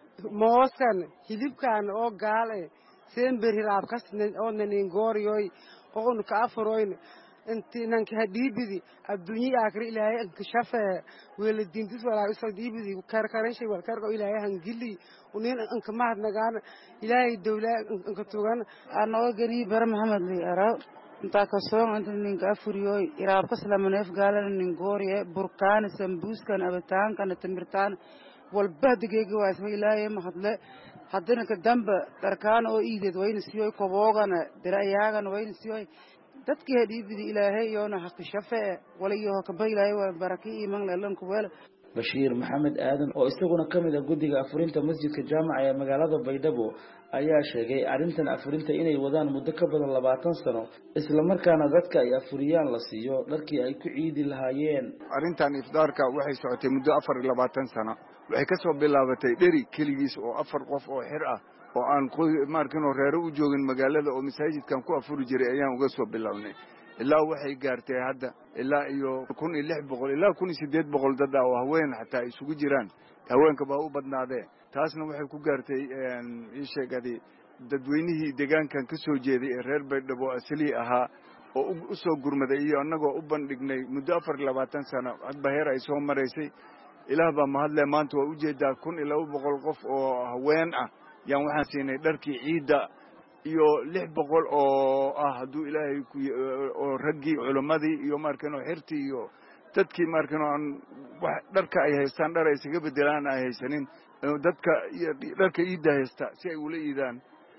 mooskan hilibkan oo gaale seen beriraabkas oo nanin gooriyoy oo ka afuroyn intii nanka hadibidi adduunyi aakri ilaahay anka shafe wala dintis wala isoo dibidi karkaran shay wal kargo ilaahay hangili unin anka mahad nagaan ilaahay dawla anka tugan anoo gari bar maxamed li ara inta ka soo inta ninka afuriyoy iraabkas lamaneef gaalan nin gooriye burkaan sambuuskan abataankan timirtaan walbahdigeega waa isma ilaahay mahadle haddana ka damba darkaan oo iideed wayna siyoy koboogana dirayaagana wayna siyoy dadkii hadhiibidi ilaahay yoona haqi shafee walayo kaba ilaahay waa baraki iman leelan ku weel.
Bashiir Maxamed Aadan oo isaguna kamid ah guddiga afurinta masjidka jaamaca ee magaalada Baydhabo ayaa sheegay arrintan afurinta inay wadaan muddo ka badan 20 sano isla markaana dadka ay afuriyaan la siiyo dharkii ay ku ciidi lahaayeen.
arrintan ifdaarka waxay socotay muddo 24 sano waxay ka soo bilaabatay dheri kaligiis oo 4 qof oo xir ah oo aan markano reero u joogin magaalada oo masaajidkan ku afuri jiray ayaan uga soo bilownay ilaa waxay gaartay hadda ilaa iyo 1600 ilaa 1800 dad oo haween xataa isugu jiraan haweenka baa u badnaadee taasna waxay ku gaartay sheegadi dadweynihii deegaankan ka soo jeeday ee reer Baydhabo asali ahaa oo u soo gurmaday iyo annagoo u bandhignay muddo 24 sano hadba heer ay soo maraysay ilaah baa mahadle maanta waa u jeedaa 1200 qof oo haween ah yaan waxaan siinay dharkii ciida iyo 600 oo haduu ilaahay ku oo ragii culimadii iyo markano xirtii iyo dadkii markano wax dharka ay haystaan dhar ay isaga bedelaan ay haysanin dadka dharka ciida haysta si ay ula iidaan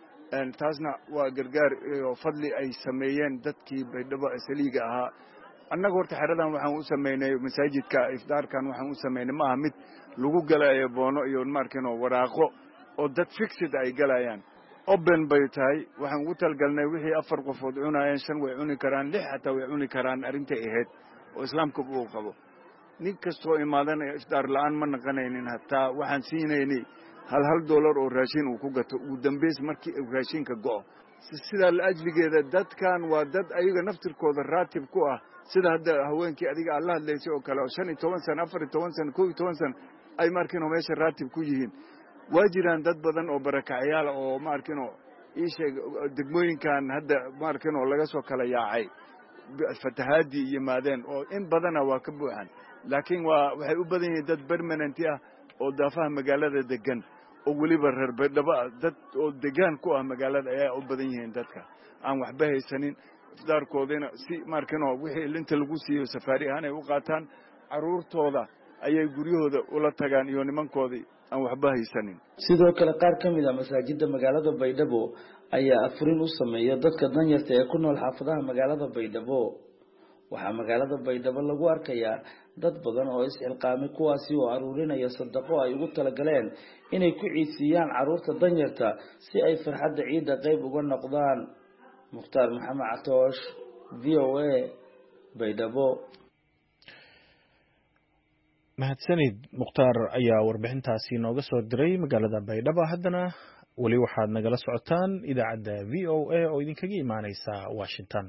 taasna waa gargaar iyo fadli ay sameeyeen dadkii Baydhabo asaliga ahaa. annaga horta xeradan waxaan u sameynay masaajidka ifdaarkan waxaan u sameynay ma aha mid lagu galayo boono iyo markano waraaqo oo dad fixed ay galayaan open bay tahay waxaan ugu talgalnay wixii 4 qofood cunayeen 5 way cuni karaan 6 xataa way cuni karaan arrinta ahayd oo islaamku uu qabo nin kastoo imaadan ifdaar la'aan ma naqanaynin hataa waxaan siinayni hal $1 oo raashin uu ku gato ugu dambeys markii raashinka go'o sida la ajligeeda dadkan waa dad ayaga naftirkooda raatib ku ah sida hadda haweenkii adiga Allah hadlaysay oo kale oo 15 sano 14 sano 12 sano ay markino meesha raatib ku yihiin waajiraan dad badan oo barakacayaal oo markino sheeg degmooyinkan hadda markino laga soo kala yaacay fatahaadii yimaadeen oo in badana waa ka buuxan laakiin waxay u badan yihiin dad permanent ah oo daafaha magaalada degan oo waliba reer Baydhabo dad oo degan ku ah magaalada ayaa u badan yihiin dadka aan waxba haysanin ifdaarkoodina si markino wixii inta lagu siiyo safaari ahaan ay u qaataan caruurtooda ayay guryahooda ula tagaan iyo nimankoodii aan waxba haysanin.
sidoo kale qaar kamid ah masaajidda magaalada Baydhabo ayaa afurin u sameeya dadka danyarta ee ku nool xaafadaha magaalada Baydhabo. waxaa magaalada Baydhabo lagu arkayaa dad badan oo isxilqaamay kuwaasi oo aruurinaya sadaqo ay ugu talagaleen inay ku ciidsiiyaan caruurta danyarta si ay farxadda ciida qayb uga noqdaan. Mukhtaar Maxamed Catoosh, VOA, Baydhabo.
mahadsanid Mukhtaar ayaa warbixintaasi nooga soo diray magaalada Baydhabo. haddana wali waxaad nagala socotaan idaacadda VOA oo idinkaga imaanaysa Washington.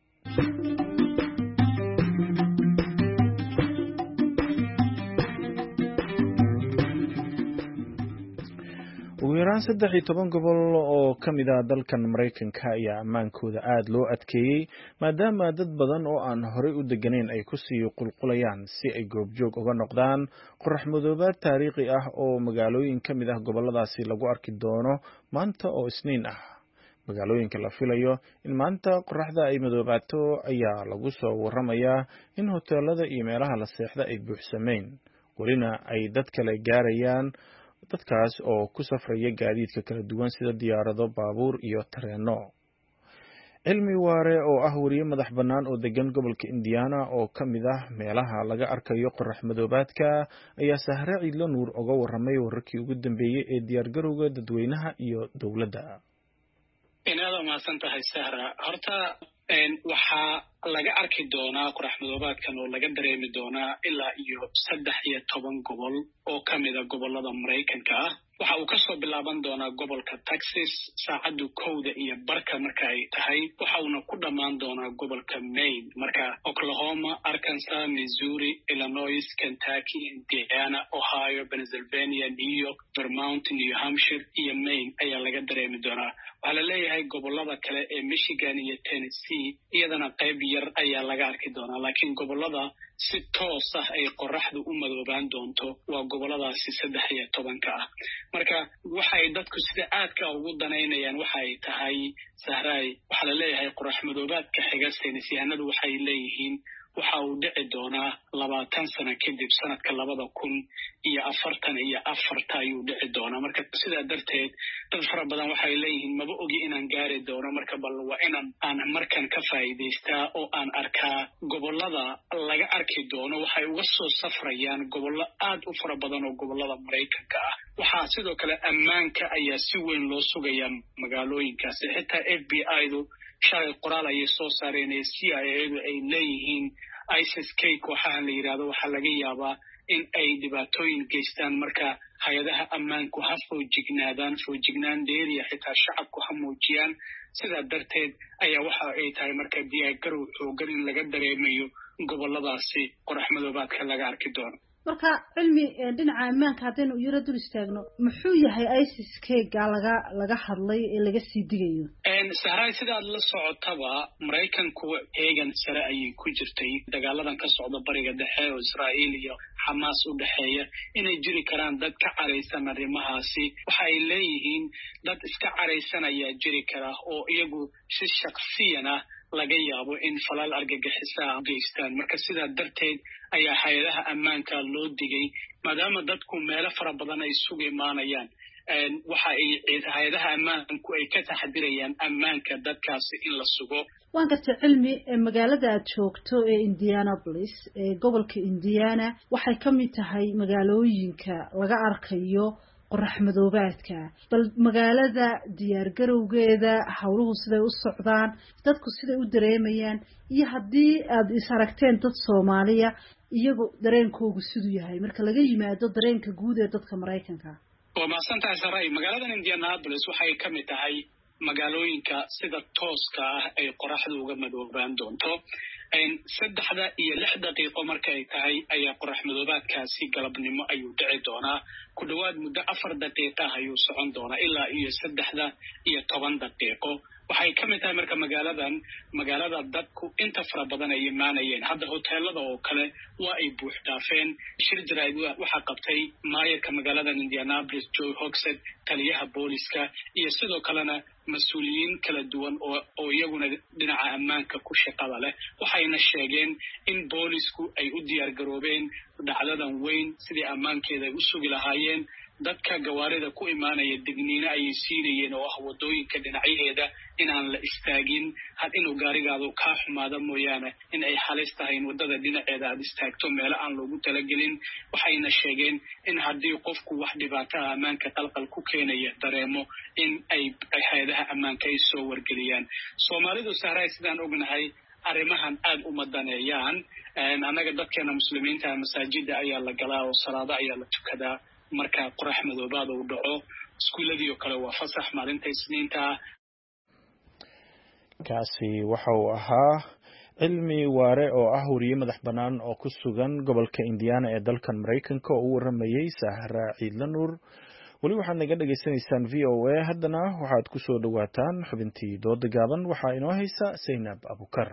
ugu yaraan 13 gobol oo ka mid ah dalkan Mareykanka ayaa ammaankooda aad loo adkeeyay maadaama dad badan oo aan horey u deganeyn ay ku sii qulqulayaan si ay goobjoog uga noqdaan qorax madoobaad taariikhi ah oo magaalooyin ka mid ah goboladaasi lagu arki doono maanta oo Isniin ah. magaalooyinka la filayo in maanta qoraxda ay madoobaato ayaa lagu soo waramayaa in hoteelada iyo meelaha la seexda ay buuxsameen walina ay dad kale gaarayaan dadkaas oo ku safraya gaadiidka kala duwan sida diyaarado, baabuur iyo tareeno. Cilmi Waare oo ah wariye madax bannaan oo degan gobolka Indiana oo ka mid ah meelaha laga arkayo qorax madoobaadka ayaa Sahre Ciidlo Nuur uga warramay wararkii ugu dambeeyay ee diyaargarowga dadweynaha iyo dowladda.
inaad maasan tahay Sahra horta waxaa laga arki doonaa qorax madoobaadkan oo laga dareemi doonaa ilaa iyo 13 gobol oo ka mid ah gobolada Mareykanka ah waxa uu kasoo bilaaban doonaa gobolka Texas saacadu 1:15 marka ay tahay waxa uuna ku dhamaan doonaa gobolka Maine marka Oklahoma, Arkansas, Missouri, Illinois, Kentucky, Indiana, Ohio, Pennsylvania, New York, Vermont, New Hampshire iyo Maine ayaa laga dareemi doonaa. waxaa la leeyahay gobolada kale ee Michigan iyo Tennessee iyadana qayb yar ayaa laga arki doonaa laakiin gobolada si toos ah ay qorraxdu u madoobaan doonto waa goboladaasi 13 ah marka waxay dadku sida aadka ugu danaynayaan waxay tahay Sahraay waxaa la leeyahay qorrax madoobaadka xiga saynisyahanadu waxay leeyihiin waxa uu dhici doonaa 20 sano kadib sanadka 2044 ayuu dhici doonaa marka sidaa darteed dad fara badan waxay leeyihiin maba ogi inaan gaari doono marka bal waa inaan markan ka faa'iideystaa oo aan arkaa gobolada laga arki doono waxay uga soo safrayaan gobollo aad u fara badan oo gobolada Mareykanka ah waxaa sidoo kale ammaanka ayaa si weyn loo sugayaa magaalooyinkaasi xitaa FBI-du shalay qoraal ayay soo saareen CIA-du ay leeyihiin ISIS-K kooxaha la yiraahdo waxaa laga yaabaa in ay dhibaatooyin geystaan marka hay'adaha ammaanku ha foojignaan dheeriya xitaa shacabku ha muujiyaan sidaa darteed ayaa waxa ay tahay marka diyaargarow xoogan in laga dareemayo goboladaasi qorrax madoobaadka laga arki doono
marka cilmi dhinaca ammaanka haddaynu yara dul istaagno muxuu yahay ISIS-K laga hadlay ee laga sii digayo
Sahraay sidaad la socotaba Mareykanku eegan sare ayay ku jirtay dagaaladan ka socda bariga dhexe oo Israa'iil iyo Hamas u dhaxeeya inay jiri karaan dad ka careysan arrimahaasi waxa ay leeyihiin dad iska careysan ayaa jiri kara oo iyagu si shakhsiyan ah laga yaabo in falal argagixisa geystaan marka sidaa darteed ayaa hay'adaha ammaanka loo digay maadaama dadku meelo fara badan ay isugu imaanayaan waxa ay hay'adaha ammaanku ay ka taxadirayaan ammaanka dadkaasi in la sugo
waan gartay cilmi magaalada aad joogto ee Indianapolis ee gobolka Indiana waxay ka mid tahay magaalooyinka laga arkayo qorrax madoobaadka bal magaalada diyaar garowgeeda hawluhu siday u socdaan dadku siday u dareemayaan iyo haddii aad is aragteen dad Soomaaliya iyagu dareenkoodu siduu yahay marka laga yimaado dareenka guud ee dadka Mareykanka
waa maasantahay Sahraay magaalada Indianapolis waxay ka mid tahay magaalooyinka sida tooska ah ay qorraxdu uga madoobaan doonto 3 iyo 6 daqiiqo markay tahay ayaa qorrax madoobaadkaasi galabnimo ayuu dhici doonaa ku dhawaad muddo 4 daqiiqo ayuu socon doonaa ilaa iyo 3 iyo 10 daqiiqo waxay ka mid tahay marka magaalada dadku inta fara badan ay imaanayeen hadda hoteelada oo kale waa ay buux dhaafeen shir jaraa'id waxa qabtay maayarka magaalada Indianapolis Joe Hogsett taliyaha booliska iyo sidoo kalena mas'uuliyiin kala duwan oo iyaguna dhinaca ammaanka ku shaqada leh waxayna sheegeen in boolisku ay u diyaar garoobeen dhacdadan weyn sidii ammaankeeda ay u sugi lahaayeen dadka gawaarida ku imaanaya digniino ay siinayeen oo ah wadooyinka dhinacyadeeda inaan la istaagin had inuu gaarigaadu ka xumaado mooyaane in ay halis tahay in wadada dhinaceeda aad istaagto meelo aan loogu talagelin waxayna sheegeen in haddii qofku wax dhibaato ah ammaanka qalqal ku keenaya dareemo in ay hay'adaha ammaanka ay soo wargeliyaan Soomaalidu Sahraay sidaan ognahay arrimahan aad u madaneeyaan anaga dadkeena muslimiinta masaajida ayaa la galaa oo salaado ayaa la tukadaa marka qorrax madoobaad uu dhaco iskuuladii oo kale waa fasax maalinta Isniinta
kaasi waxa uu ahaa cilmi waare oo ah wariye madax bannaan oo ku sugan gobolka Indiana ee dalkan Mareykanka oo u waramayay Sahra Ciidla Nuur wali waxaad naga dhageysanaysaan VOA haddana waxaad ku soo dhawaataan xubintii dooda gaaban waxaa inoo haysa Zainab Abukar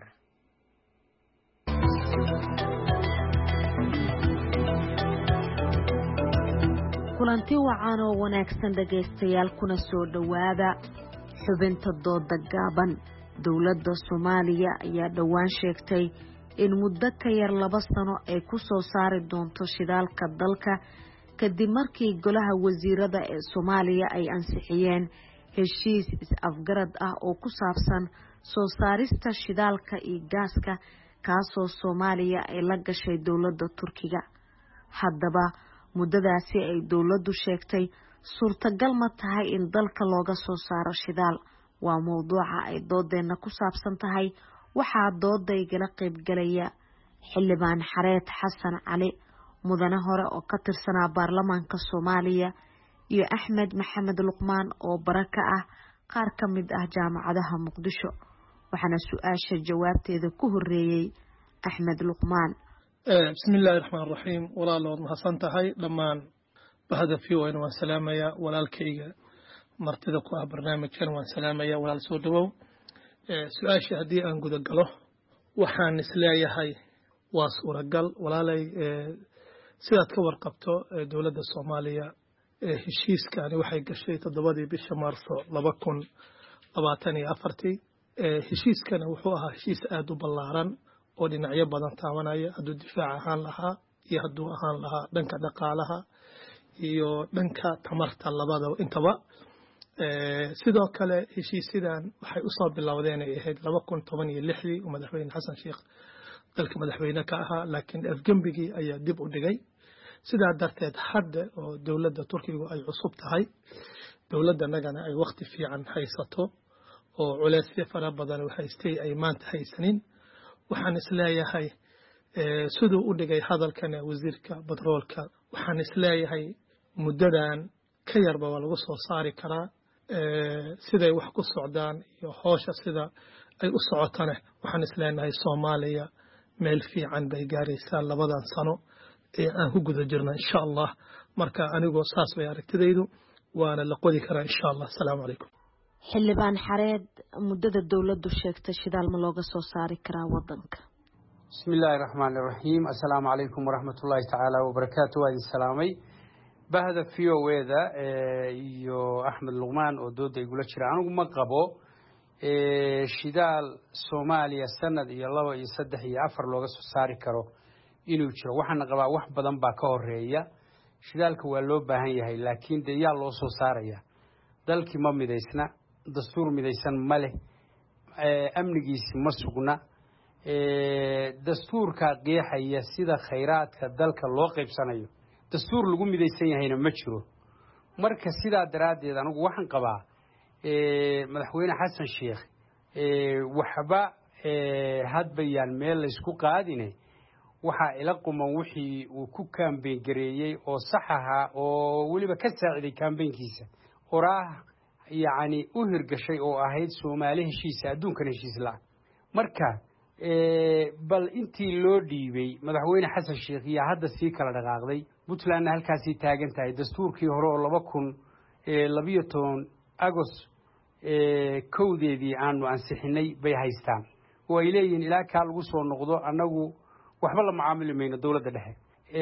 kulanti wacan oo wanaagsan dhagaystayaal kuna soo dhawaada xubinta dooda gaaban dowladda Soomaaliya ayaa dhowaan sheegtay in muddo ka yar 2 sano ay ku soo saari doonto shidaalka dalka kadib markii golaha wasiirada ee Soomaaliya ay ansixiyeen heshiis is-afgarad ah oo ku saabsan soo saarista shidaalka iyo gaaska kaasoo Soomaaliya ay la gashay dowladda Turkiga haddaba muddadaasi ay dowladdu sheegtay suurtagal ma tahay in dalka looga soo saaro shidaal waa mowduuca ay doodeena ku saabsan tahay waxaa dooda igala qayb galaya xildhibaan Xareed Xasan Cali mudane hore oo ka tirsanaa baarlamaanka Soomaaliya iyo Axmed Maxamed Luqmaan oo baraka ah qaar ka mid ah jaamacadaha Muqdisho waxaana su'aasha jawaabteeda ku horeeyay Axmed Luqmaan.
Bismillahir Rahmanir Rahim. Walaalood mahadsantahay dhamaan bahada fiiwayna waan salaamaya walaalkayga martida ku ah barnaamijkan waan salaamaya walaal soo dhawow. Su'aasha hadii aan guda galo waxaan isleeyahay waa suuragal walaalay sidaad ka warqabto dawladda Soomaaliya heshiiskani waxay gashay 7 bisha Maarso 2024 heshiiskana wuxuu ahaa heshiis aad u ballaaran oo dhinacyo badan taabanaya hadduu difaac ahaan lahaa iyo hadduu ahaan lahaa dhanka dhaqaalaha iyo dhanka tamarta labadaba intaba sidoo kale heshiisyadan waxay usoo bilowdeen ay ahayd 2016 madaxweyne xasan sheekh dalka madaxweyne ka ahaa laakiin afgembigii ayaa dib u dhigay sidaa darteed hadda oo dawladda Turkiga ay cusub tahay dawladdanagana ay waqti fiican haysato oo culeysyo fara badan haystay ay maanta haysanin waxaan isleeyahay sidoo u dhigay hadalkan wasiirka batroolka waxaan isleeyahay muddadan ka yarba waa lagu soo saari karaa siday wax ku socdaan iyo hawsha sida ay u socotana waxaan isleenahay Soomaaliya meel fiican bay gaaraysaa labadan sano ee aan ku guda jirnaa insha Allah marka anigoo saas way aragtidaydu waana la qodi karaa insha Allah. Assalaamu alaykum.
xildhibaan xareed muddada dawladdu sheegtay shidaal ma looga soo saari karaa wadanka.
Bismillahir Rahmanir Rahim. Assalaamu alaykum wa rahmatullahi ta'ala wa barakatuh. Wa salaamay bahda fiyoweeda iyo Axmed Luqmaan oo dooda igula jira anigu ma qabo shidaal Soomaaliya sanad iyo 2 iyo 3 iyo 4 looga soo saari karo inuu jiro waxaan qabaa wax badan baa ka horeeya shidaalka waa loo baahan yahay laakiin yaa loo soo saaraya dalkii ma midaysna dastuur midaysan ma leh amnigiisi ma sugna dastuurka qeexaya sida khayraadka dalka loo qaybsanayo dastuur lagu midaysan yahayna ma jiro marka sidaa daraadeed anigu waxaan qabaa madaxweyne xasan sheekh waxba hadbayaan meel la isku qaadine waxa ila quman wixii uu ku campaign gareeyay oo sax ahaa oo waliba ka saaciday campaignkiisa qoraa yani u hirgashay oo ahayd Soomaali heshiis adduunka heshiis la marka bal intii loo dhiibay madaxweyne xasan sheekh iyo hadda si kala dhaqaaqday Puntland halkaasii taagan tahay dastuurkii hore oo 2012 August kowdeedii aanu ansixinay bay haystaan oo ay leeyihiin ilaa ka lagu soo noqdo anagu waxba la macaamili mayno dawladda dhexe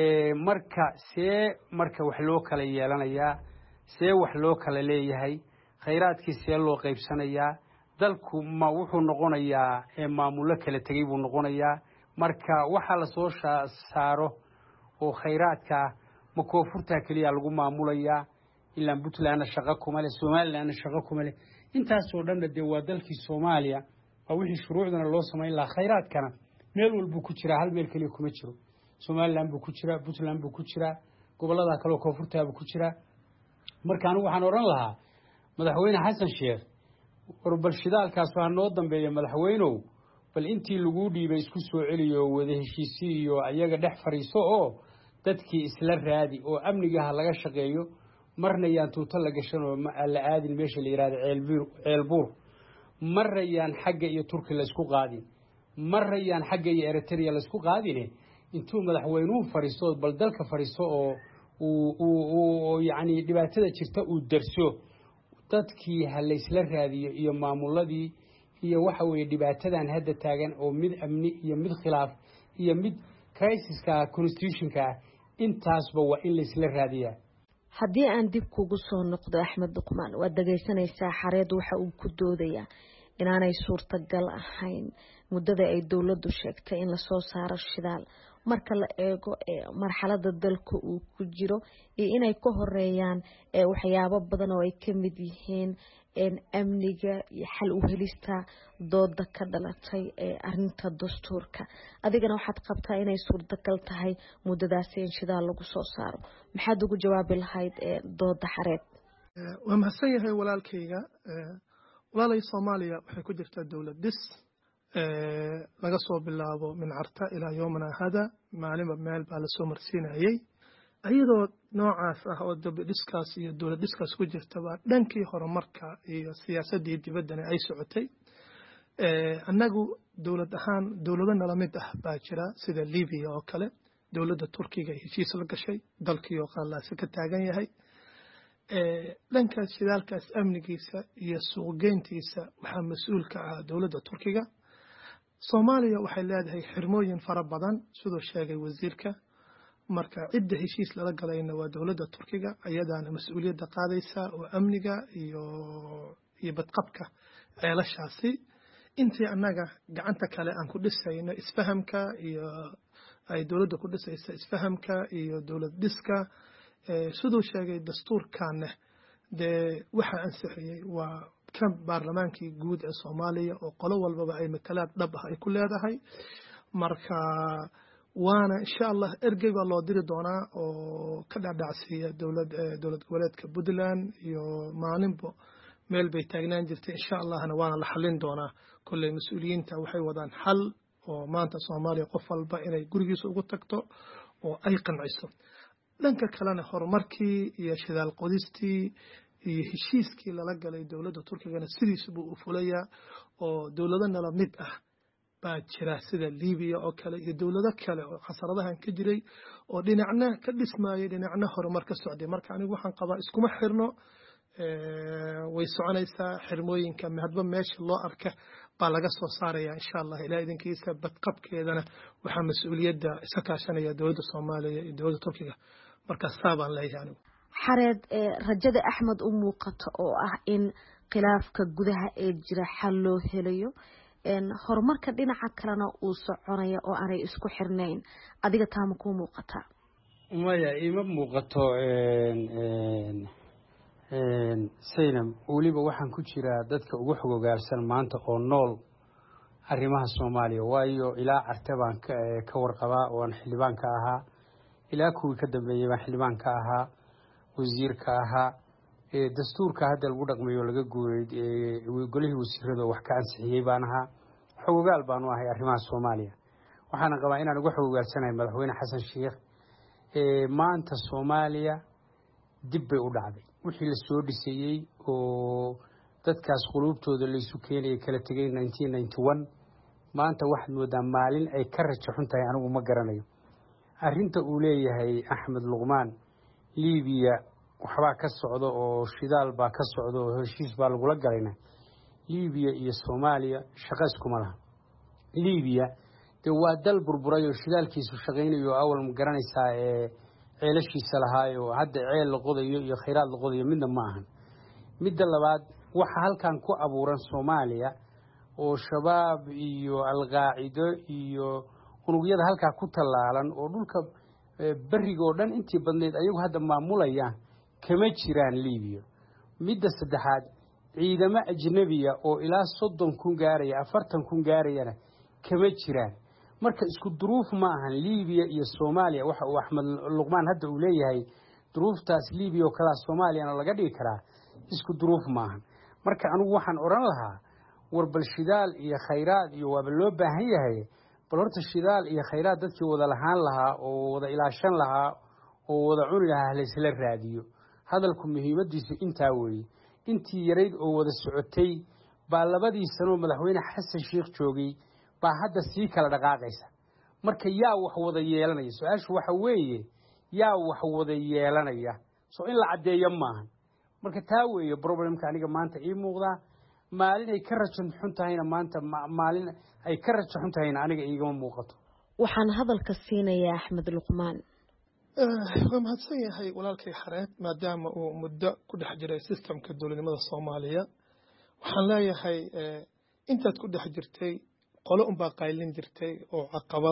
marka wax loo kala yeelanayaa wax loo kala leeyahay khayraadkiisa loo qaybsanayaa dalku ma wuxuu noqonayaa maamulo kala tagay buu noqonayaa marka waxa la soo saaro oo khayraadka ma koonfurta kaliya lagu maamulayaa ilaa Puntland shaqo kuma leh Soomaaliland shaqo kuma leh intaas oo dhan waa dalkii Soomaaliya oo wixii shuruucdana loo sameeyay la khayraadkana meel walba ku jira hal meel kaliya kuma jiro Soomaaliland buu ku jira Puntland buu ku jira gobolada kale oo koonfurta buu ku jira marka anigu waxaan oran lahaa madaxweyne xasan sheekh warbal shidaalkaas waa noo dambeeyay madaxweynow bal intii lagu dhiibay isku soo celiyo wada heshiisiyo ayaga dhex fariiso oo dadkii isla raadi oo amniga laga shaqeeyo marna yaan tuuta la gashan oo la aadin meesha la yiraahdo ceelbuur marna yaan xagga iyo Turkiga la isku qaadin marna yaan xagga iyo Eritrea la isku qaadine intuu madaxweynuhu fariiso bal dalka fariiso oo yani dhibaatada jirta uu darso dadkii hal isla raadiyo iyo maamuladii iyo waxa weeye dhibaatadan hadda taagan oo mid amni iyo mid khilaaf iyo mid crisis-ka constitution-ka intaasba waa in la isla raadiyaa.
haddii aan dib kugu soo noqdo Axmed Luqmaan waad dhageysanaysaa xareed waxa uu ku doodayaa inaanay suurtagal ahayn muddada ay dawladdu sheegtay in la soo saaro shidaal marka la eego marxaladda dalka uu ku jiro iyo inay ka horeeyaan waxyaabo badan oo ay ka mid yihiin amniga iyo xal u helista dooda ka dhalatay arrinta dastuurka adigana waxaad qabtaa inay suurtagal tahay muddadaasi in shidaal lagu soo saaro maxaad ugu jawaabi lahayd dooda xareed
waa mahadsan yahay walaalkayga walaalay Soomaaliya waxay ku jirtaa dawlad dhis laga soo bilaabo min carta ilaa yoomana hada maalinba meel baa la soo marsiinayay ayadoo noocaas ah oo dabadhiskaas iyo dowlad dhiskaas ku jirtaba dhankii horumarka iyo siyaasaddii dibaddana ay socotay annagu dowlad ahaan dowlado nala mid ah baa jira sida libiya oo kale dowladda turkiga heshiis la gashay dalkii oo qallaasi ka taagan yahay dhankaas shidaalkaas amnigiisa iyo suuqgeyntiisa waxaa mas-uul ka ah dowladda turkiga soomaaliya waxay leedahay xirmooyin fara badan siduu sheegay wasiirka marka cidda heshiis lala galayna waa dowladda turkiga ayadaana mas-uuliyadda qaadaysa oo amniga iyo badqabka ceelashaasi intii annaga gacanta kale aan ku dhisayno isfahamka iyo ay dowladda ku dhisaysa isfahamka iyo dowlad dhiska siduu sheegay dastuurkaana dee waxa ansixiyey waa kan baarlamaankii guud ee soomaaliya oo qolo walbaba ay matalaad dhab ah ay ku leedahay marka waana insha allah ergey baa loo diri doonaa oo ka dhacdhacsiiya dowlad goboleedka puntland iyo maalinba meel bay taagnaan jirtay insha allahna waana la xallin doonaa kolley mas-uuliyiinta waxay wadaan xal oo maanta soomaaliya qof walba inay gurigiisa ugu tagto oo ay qanciso dhanka kalena horumarkii iyo shidaal qodistii iyo heshiiskii lala galay dowladda turkigana sidiisa buu u fulayaa oo dowlado nala mid ah baa jira sida libiya oo kale iyo dowlado kale oo xasaradahan ka jiray oo dhinacna ka dhismayay dhinacna horumar ka socday marka anigu waxaan qabaa iskuma xirno way soconaysaa xirmooyinka hadba meesha loo arka baa laga soo saaraya insha allah ilaa idinkiisa badqabkeedana waxaa mas-uuliyadda iska kaashanaya dowladda soomaaliya iyo dowladda turkiga markaas saa baan leeyahay anigu
xareed rajada axmed u muuqato oo ah in khilaafka gudaha ee jira xal loo helayo horumarka dhinaca kalena uu soconaya oo aanay isku xirnayn adiga taama kuu muuqataa
maya ima muuqato saynab weliba waxaan ku jiraa dadka ugu xogogaarsan maanta oo nool arrimaha soomaaliya waayo ilaa carte baan ka warqabaa ooaan xildhibaan ka ahaa ilaa kuwii ka dambeeyey baan xildhibaan ka ahaa wasiirka ahaa dastuurka hadda lagu dhaqmayo laga guuray golihii wasiirada wax ka ansixiyey baan ahaa xogogaal baanu ahay arrimaha soomaaliya waxaana qabaa inaan uga xogogaalsanahay madaxweyne xasan sheikh maanta soomaaliya dib bay u dhacday wixii la soo dhisayey oo dadkaas quluubtooda laysu keenayay kala tegay 1991 maanta waxaad moodaa maalin ay ka rajo xun tahay anigu ma garanayo arrinta uu leeyahay axmed luqmaan libiya waxbaa ka socda oo shidaal baa ka socda oo heshiis baa lagula galayna libiya iyo soomaaliya shaqa iskuma laha libiya dee waa dal burburay oo shidaalkiisu shaqaynayo awal ma garanaysaa ceelashiisa lahaayo hadda ceel la qodayo iyo khayraad la qodayo midna ma ahan midda labaad waxa halkan ku abuuran soomaaliya oo shabaab iyo alqaacido iyo unugyada halkaa ku tallaalan oo dhulka beriga oo dhan intii badnayd ayagu hadda maamulayaan kama jiraan libiya midda saddexaad ciidamo ajnabiya oo ilaa 30,000 gaaraya 40,000 gaarayana kama jiraan marka isku duruuf ma ahan libiya iyo soomaaliya waxa uu axmed luqmaan hadda uu leeyahay duruuftaas libiya oo kala soomaaliyana laga dhigi karaa isku duruuf ma ahan marka anigu waxaan oran lahaa warbal shidaal iyo khayraad iyo waaba loo baahan yahay bal horta shidaal iyo khayraad dadkii wada lahaan lahaa oo wada ilaashan lahaa oo wada cuni lahaa la isla raadiyo hadalku muhiimadiisu intaa weeye intii yarayd oo wada socotay baa labadii sano madaxweyne xasan sheikh joogay baa hadda sii kala dhaqaaqaysa marka yaa wax wada yeelanaya su-aashu waxa weeye yaa wax wada yeelanaya soo in la caddeeyo maahan marka taa weeye problemka aniga maanta ii muuqdaa maalin ay ka rajo xun tahayna maanta maalin ay ka rajo xun tahayna aniga iigama muuqato
waxaan hadalka siinayaa axmed luqmaan
waa mahadsan yahay walaalkay xareed maadaama uu muddo ku dhex jiray sistamka dowladnimada soomaaliya waxaan leeyahay intaad ku dhex jirtay qolo unbaa qaylin jirtay oo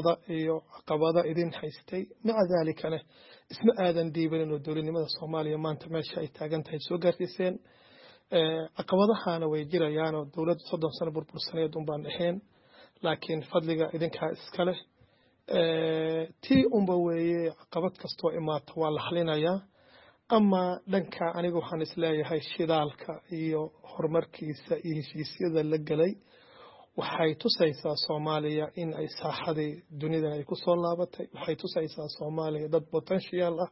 caqabada idin haystay maca daalikana isma aadan dhiibanin oo dowladnimada soomaaliya maanta meesha ay taagan tahay soo gaarsiiseen caqabadahana way jirayaan oo dowlad 30 sano burbursaneed unbaan ahayn laakiin fadliga idinkaa iska leh tii unba weeye caqabad kastoo imaata waa la xalinayaa ama dhanka aniga waxaan isleeyahay shidaalka iyo horumarkiisa iyo heshiisyada la gelay waxay tusaysaa Soomaaliya in ay saaxadii dunida ay ku soo laabatay waxay tusaysaa Soomaaliya dad potential ah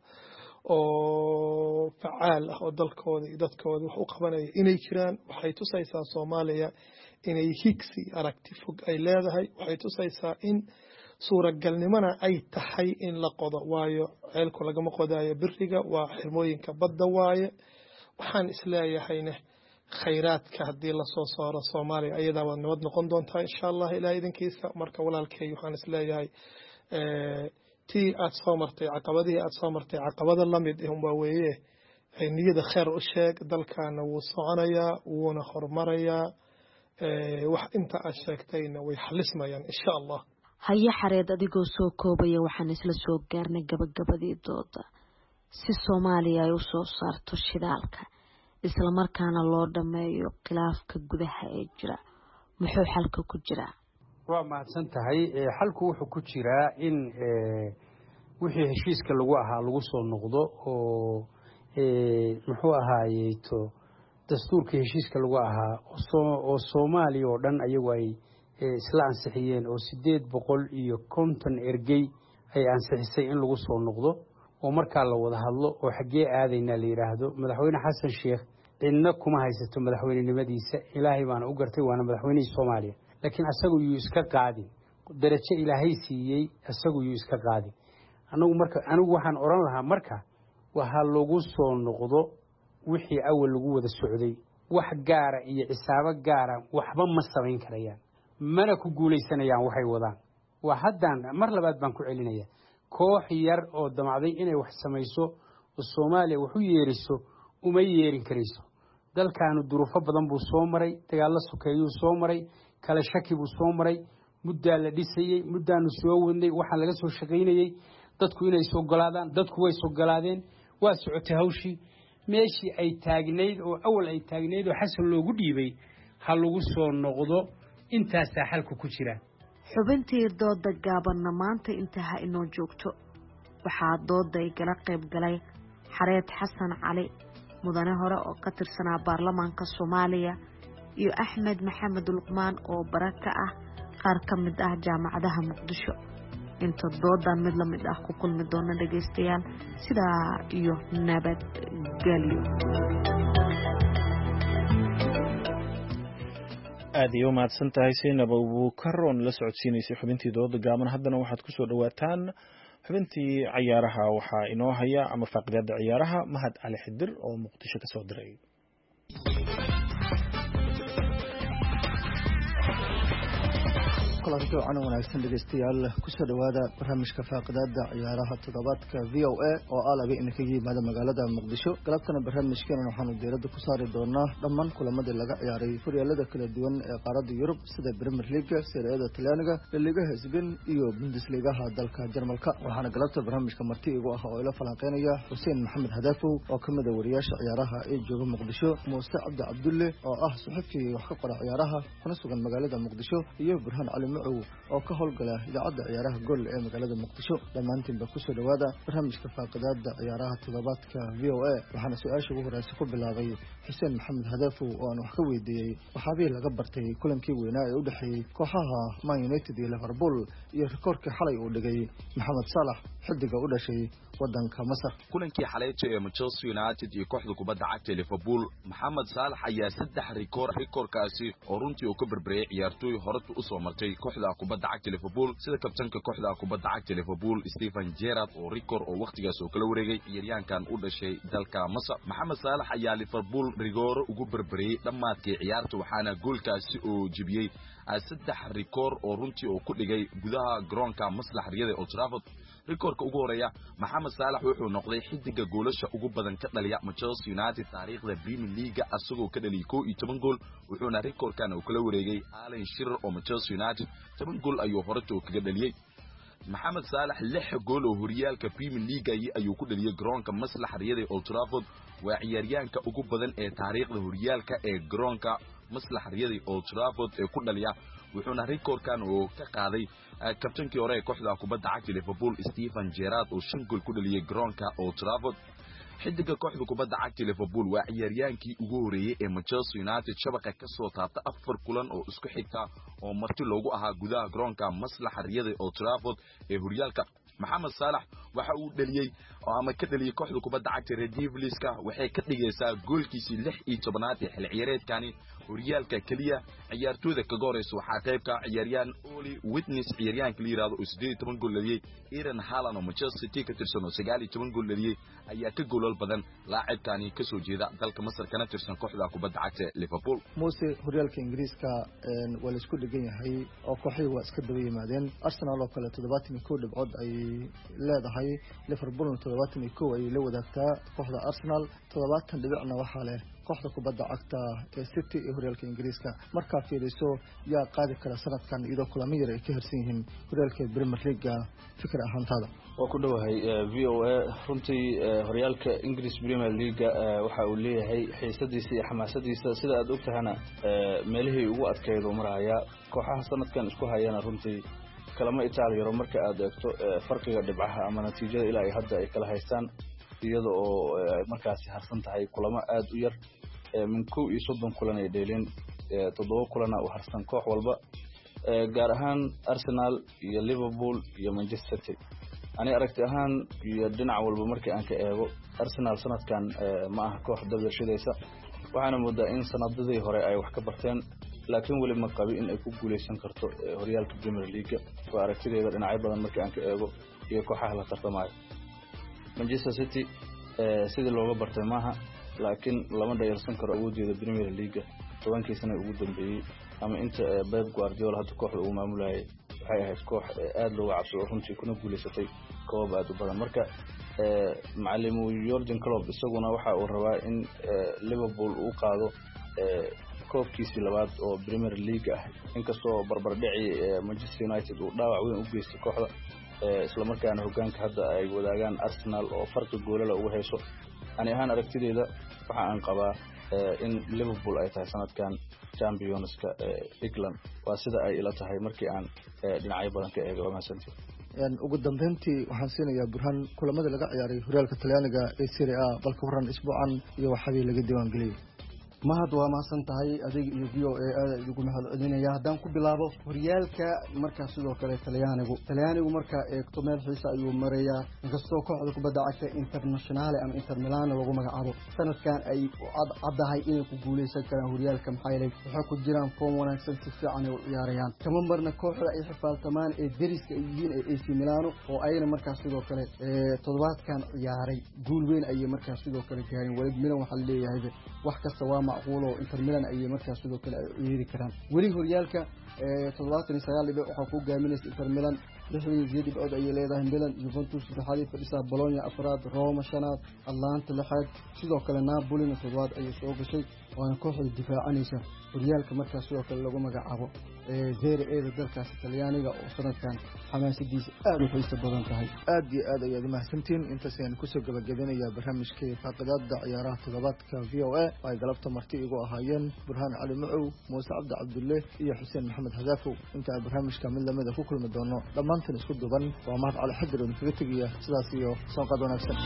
oo facaal ah oo dalkooda iyo dadkooda wax u qabanaya inay jiraan waxay tusaysaa Soomaaliya inay higsi aragti fog ay leedahay waxay tusaysaa in suuragalnimana ay tahay in la qodo waayo ceelku lagama qodaayo biriga waa xirmooyinka badda waaye waxaan isleeyahayna khayraadka haddii la soo saaro Soomaaliya ayadaa waa nabad noqon doontaa insha Allah ilaahay idinkiisa marka walaalkay waxaan isleeyahay tii aad soo martay caqabadii aad soo martay caqabada la mid ah waa weeye niyada khayr u sheeg dalkaana wuu soconayaa wuuna hormarayaa wax inta aad sheegtayna way xalismayaan insha Allah
haya xareed adigoo soo koobaya waxaan isla soo gaarnay gabagabadii dooda si Soomaaliya ay u soo saarto shidaalka isla markaana loo dhameeyo khilaafka gudaha ee jira muxuu xalka ku jiraa
waa mahadsan tahay xalku wuxuu ku jiraa in wixii heshiiska lagu ahaa lagu soo noqdo oo muxuu ahaayeeto dastuurka heshiiska lagu ahaa oo Soomaaliya oo dhan ayagu ay isla ansixiyeen oo 850 ergey ay ansixisay in lagu soo noqdo oo markaa la wada hadlo oo xagee aadayna la yiraahdo madaxweyne Xasan Sheekh inna kuma haysato madaxweynenimadiisa ilaahay baana u gartay waana madaxweynihii Soomaaliya laakiin asagu yuu iska qaadin darajo ilaahay siiyey asagu yuu iska qaadin anigu waxaan oran lahaa marka waxa lagu soo noqdo wixii awal lagu wada socday wax gaara iyo xisaabo gaara waxba ma sameyn karayaan mana ku guuleysanayaan waxay wadaan waa haddaan mar labaad baan ku celinaya koox yar oo damacday inay wax samayso oo Soomaaliya wuxuu yeeriso uma yeerin karayso dalkaanu duruufo badan buu soo maray dagaal sokeeyuu soo maray kala shaki buu soo maray muddaa la dhisayay muddaanu soo wadnay waxa laga soo shaqeynayay dadku inay soo galaadaan dadku way soo galaadeen waa socotay hawshii meeshii ay taagneyd oo awal ay taagneyd oo xasan loogu dhiibay ha lagu soo noqdo intaas xalku ku jira
xubintii dooda gaabanna maanta intaha inoo joogto waxaa dooda ay kala qayb galay xareed xasan cali mudane hore oo ka tirsanaa baarlamaanka Soomaaliya iyo Axmed Maxamed Luqmaan oo baraka ah qaar ka mid ah jaamacadaha Muqdisho inta doodan mid la mid ah ku kulmi doona dhageystayaal sidaa iyo nabad galyo
aad iyo mahadsan tahay Saynab Abuukar oo la socodsiinaysay xubintii dooda gaaban haddana waxaad ku soo dhawaataan xubintii ciyaaraha waxaa inoo haya ama faaqidaada ciyaaraha Mahad Cali Xidir oo Muqdisho ka soo diray
kulanti wacan wanaagsan dhegeystayaal kusoo dhawaada barnaamijka faaqidaada ciyaaraha toddobaadka VOA oo alaaba in kaga yimaada magaalada Muqdisho galabtana barnaamijkeena waxaanu diiradda ku saari doonaa dhammaan kulamadii laga ciyaaray horyaalada kala duwan ee qaaradda Yurub sida Premier League, Serie A Talyaaniga, Liga Spain iyo Bundesliga dalka Jarmalka waxaana galabta barnaamijka marti igu ah oo ila falanqeynaya Xuseen Maxamed Hadaafow oo kamid ah wariyaasha ciyaaraha ee jooga Muqdisho, Muuse Cabdi Cabdulle oo ah suxufi wax ka qora ciyaaraha kuna sugan magaalada Muqdisho iyo Burhaan Cali oo ka howlgala idaacadda ciyaaraha gool ee magaalada Muqdisho dhamaantiinba ku soo dhawaada barnaamijka faaqidaada ciyaaraha toddobaadka VOA waxaana su'aasha ugu horeysa ku bilaabay Xuseen Maxamed Hadaafow oo aan wax ka weydiiyay waxaabay laga bartay kulankii weynaa ee u dhaxeeyay kooxaha Man United iyo Liverpool iyo rikoorkii xalay uu dhigay Maxamed Salah xidiga u dhashay wadanka Masar
kulankii xalayto ee Manchester United iyo kooxda kubadda cagta Liverpool Maxamed Salah ayaa 3 rikoorkaasi oo runtii uu ka barbareeyay ciyaartooy hore u soo martay kooxda kubadda cagta Liverpool sida kabtanka kooxda kubadda cagta Liverpool Steven Gerrard oo rikoor oo waqtigaas oo kala wareegay ciyaaryahankan u dhashay dalka Masar Maxamed Salah ayaa Liverpool rikoor ugu barbareeyay dhamaadkii ciyaarta waxaana goolkaasi oo jibiyay 3 rikoor oo runtii uu ku dhigay gudaha garoonka Maslax Riyada Old Trafford rikoorka ugu horeeya Maxamed Salah wuxuu noqday xidiga goolasha ugu badan ka dhaliya Manchester United taariikhda Premier League asagoo ka dhaliyay 12 gool wuxuuna rikoorkan uu kala wareegay Alan Shearer oo Manchester United 10 gool ayuu hore kaga dhaliyay Maxamed Salah 6 gool oo horyaalka Premier League ayuu ku dhaliyay garoonka Maslax Riyada Old Trafford waa ciyaaryahanka ugu badan ee taariikhda horyaalka ee garoonka Maslax Riyada Old Trafford ee ku dhaliya wuxuuna rikoorkan uu ka qaaday kabtankii hore ee kooxda kubadda cagta Liverpool Steven Gerrard oo 5 gool ku dhaliyay garoonka Old Trafford xidiga kooxda kubadda cagta Liverpool waa ciyaaryaankii ugu horeeyay ee Manchester United shabaqa ka soo taabta 4 kulan oo isku xigta oo marti loogu ahaa gudaha garoonka Maslaxa Riyada Old Trafford ee horyaalka. Mohamed Salah waxa uu dhaliyay ama ka dhaliyay kooxda kubadda cagta Red Devilska waxay ka dhigaysaa goolkiisii 16aad ee xilli ciyaareedkani horyaalka kaliya. ciyaartooyda ka gooraysa waxaa qayb ka ciyaaryahan Oli Witness ciyaaryahanka la yiraahdo 18 gool dhaliyay. Aaron Haaland oo Manchester City ka tirsan oo 19 gool dhaliyay ayaa ka goolal badan laacibkani ka soo jeeda dalka Masar kana tirsan kooxda kubadda cagta Liverpool.
Mose horyaalka Ingiriiska waa la isku dhigan yahay oo kooxii waa iska daba yimaadeen. Arsenal oo kale 71 dhibcood ay leedahay, Liverpool 71 ay la wadaagtaa kooxda Arsenal 70 dhibicna waxa leh kooxda kubadda cagta ee City ee horyaalka Ingiriiska. marka fiiriso yaa qaadi kara sanadkan iyadoo kulamo yar ay ka hirsan yihiin horyaalka Premier League fikir ahaantada.
waa ku dhawahay VOA runtii horyaalka English Premier League waxa uu leeyahay xiisadiisa iyo xamaasadiisa sida aad ogtahana meelihii ugu adkeeyo maraya kooxaha sanadkan isku hayana runtii kalama Itaaliya marka aad eegto farqiga dhibcaha ama natiijada ilaa ay hadda ay kala haystaan iyada oo markaasi harsan tahay kulamo aad u yar min 30 kulan ay dheeleen 7 kulan oo harsan koox walba gaar ahaan Arsenal iyo Liverpool iyo Manchester City. ani aragti ahaan iyo dhinac walba markii aan ka eego Arsenal sanadkan ma aha koox dabashadaysa waxaana moodaa in sanadadii hore ay wax ka barteen laakiin wali ma qabi in ay ku guuleysan karto horyaalka Premier League. waa aragtideeda dhinacyo badan markii aan ka eego iyo kooxaha la tartamayo. Manchester City sidii looga bartay maaha laakiin lama dhayalsan karo awoodeeda Premier League 10 sano ugu dambeeyay ama inta Pep Guardiola hadda kooxda uu maamulayay waxay ahayd koox aad looga cabsado runtii kuna guuleysatay koob aad u badan. marka macallin Jurgen Klopp isaguna waxa uu rabaa in Liverpool uu qaado koobkiisii labaad oo Premier League ah inkastoo barbardhici Manchester United uu dhaawac weyn u geystay kooxda isla markaana hogaanka hadda ay wadaagaan Arsenal oo farqi goolala ugu hayso. ani ahaan aragtideeda waxa aan qabaa in Liverpool ay tahay sanadkan championska England waa sida ay ila tahay markii aan dhinacyo badan ka eego maasantii.
ugu dambeyntii waxaan siinayaa Burhan kulamada laga ciyaaray horyaalka Talyaaniga ee Serie A balka waran isbuucan iyo waxa laga diiwaan galiyay.
mahad waa maasan tahay adiga iyo VOA aad ugu mahad celinaya haddaan ku bilaabo horyaalka marka sidoo kale Talyaanigu marka eegto meel xiisa ayuu marayaa inkastoo kooxda kubadda cagta International ama Inter Milan lagu magacaabo sanadkan ay cadahay inay ku guuleysan karaan horyaalka maxay leeyahay waxa ku jiraan form wanaagsan si fiican u ciyaarayaan kama marna kooxda ay xifaaltamaan ee deriska ay yihiin ee AC Milan oo ayna marka sidoo kale toddobaadkan ciyaaray guul weyn ay marka sidoo kale gaareen wali Milan waxa leeyahay wax kasta waa macquulo Inter Milan ay marka sidoo kale yeeri karaan wali horyaalka 79 dhibic waxa ku gaaminaysa Inter Milan 60 dhibcood ay leedahay Milan Juventus saddexaad fadhisa Bologna afraad Roma shanaad Atalanta lixaad sidoo kale Napoli toddobaad ay soo gashay waana kooxda difaacanaysa horyaalka marka sidoo kale lagu magacaabo Serie A dalkaas Talyaaniga oo sanadkan xamaasadiisa aad u xiiso badan tahay.
aad iyo aad ayaad mahadsantiin intaas ayaan ku soo gabagabeynayaa barnaamijkii faaqidaada ciyaaraha toddobaadka VOA ay galabta marti igu ahaayeen Burhan Cali Macow, Muuse Cabdi Cabdulle iyo Xuseen Maxamed Hadaafow. inta barnaamijka mid lamida ku kulmi doono dhammaantiin isku duban waa mahad cali xadir oo kaga tagaya sidaas iyo soo qad wanaagsan.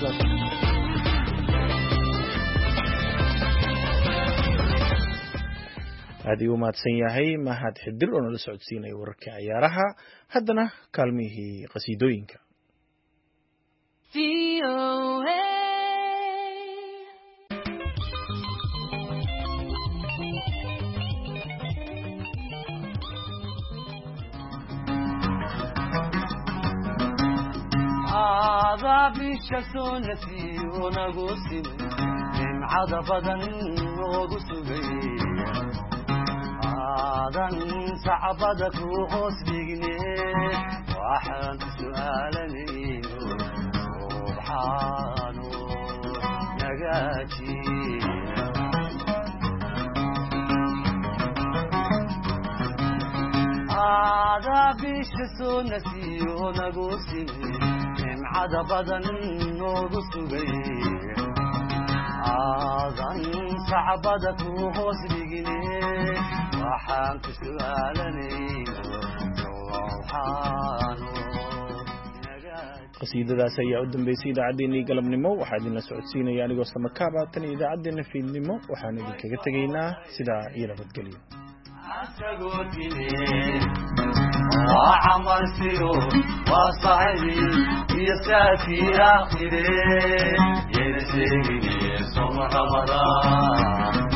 aad uu mahadsan yahay mahad xidir oo nala socodsiinay wararka ciyaaraha. haddana kaalmihii qasiidooyinka
bisha sunnati unagu simay nimcada badan noogu sugay aadan sacbada ku hoos dhigne waxaan su'aalanayno subxaanu nagaaji aada bisha sunnati unagu simay nimcada badan noogu sugay aadan sacbada ku hoos dhigne waxaan ku su'aalanayno subxaanu
qasiidadaas ayaa u dambeysay idaacaddeenii galabnimo waxaa idinla socodsiinaya anigoo samakaaba tan iyo idaacaddeenna fiidnimo waxaan idinkaga tegaynaa sidaa iyo nabadgelyo
وعمل سيو وصعدي يساتي آخره يرسيني صوم رمضان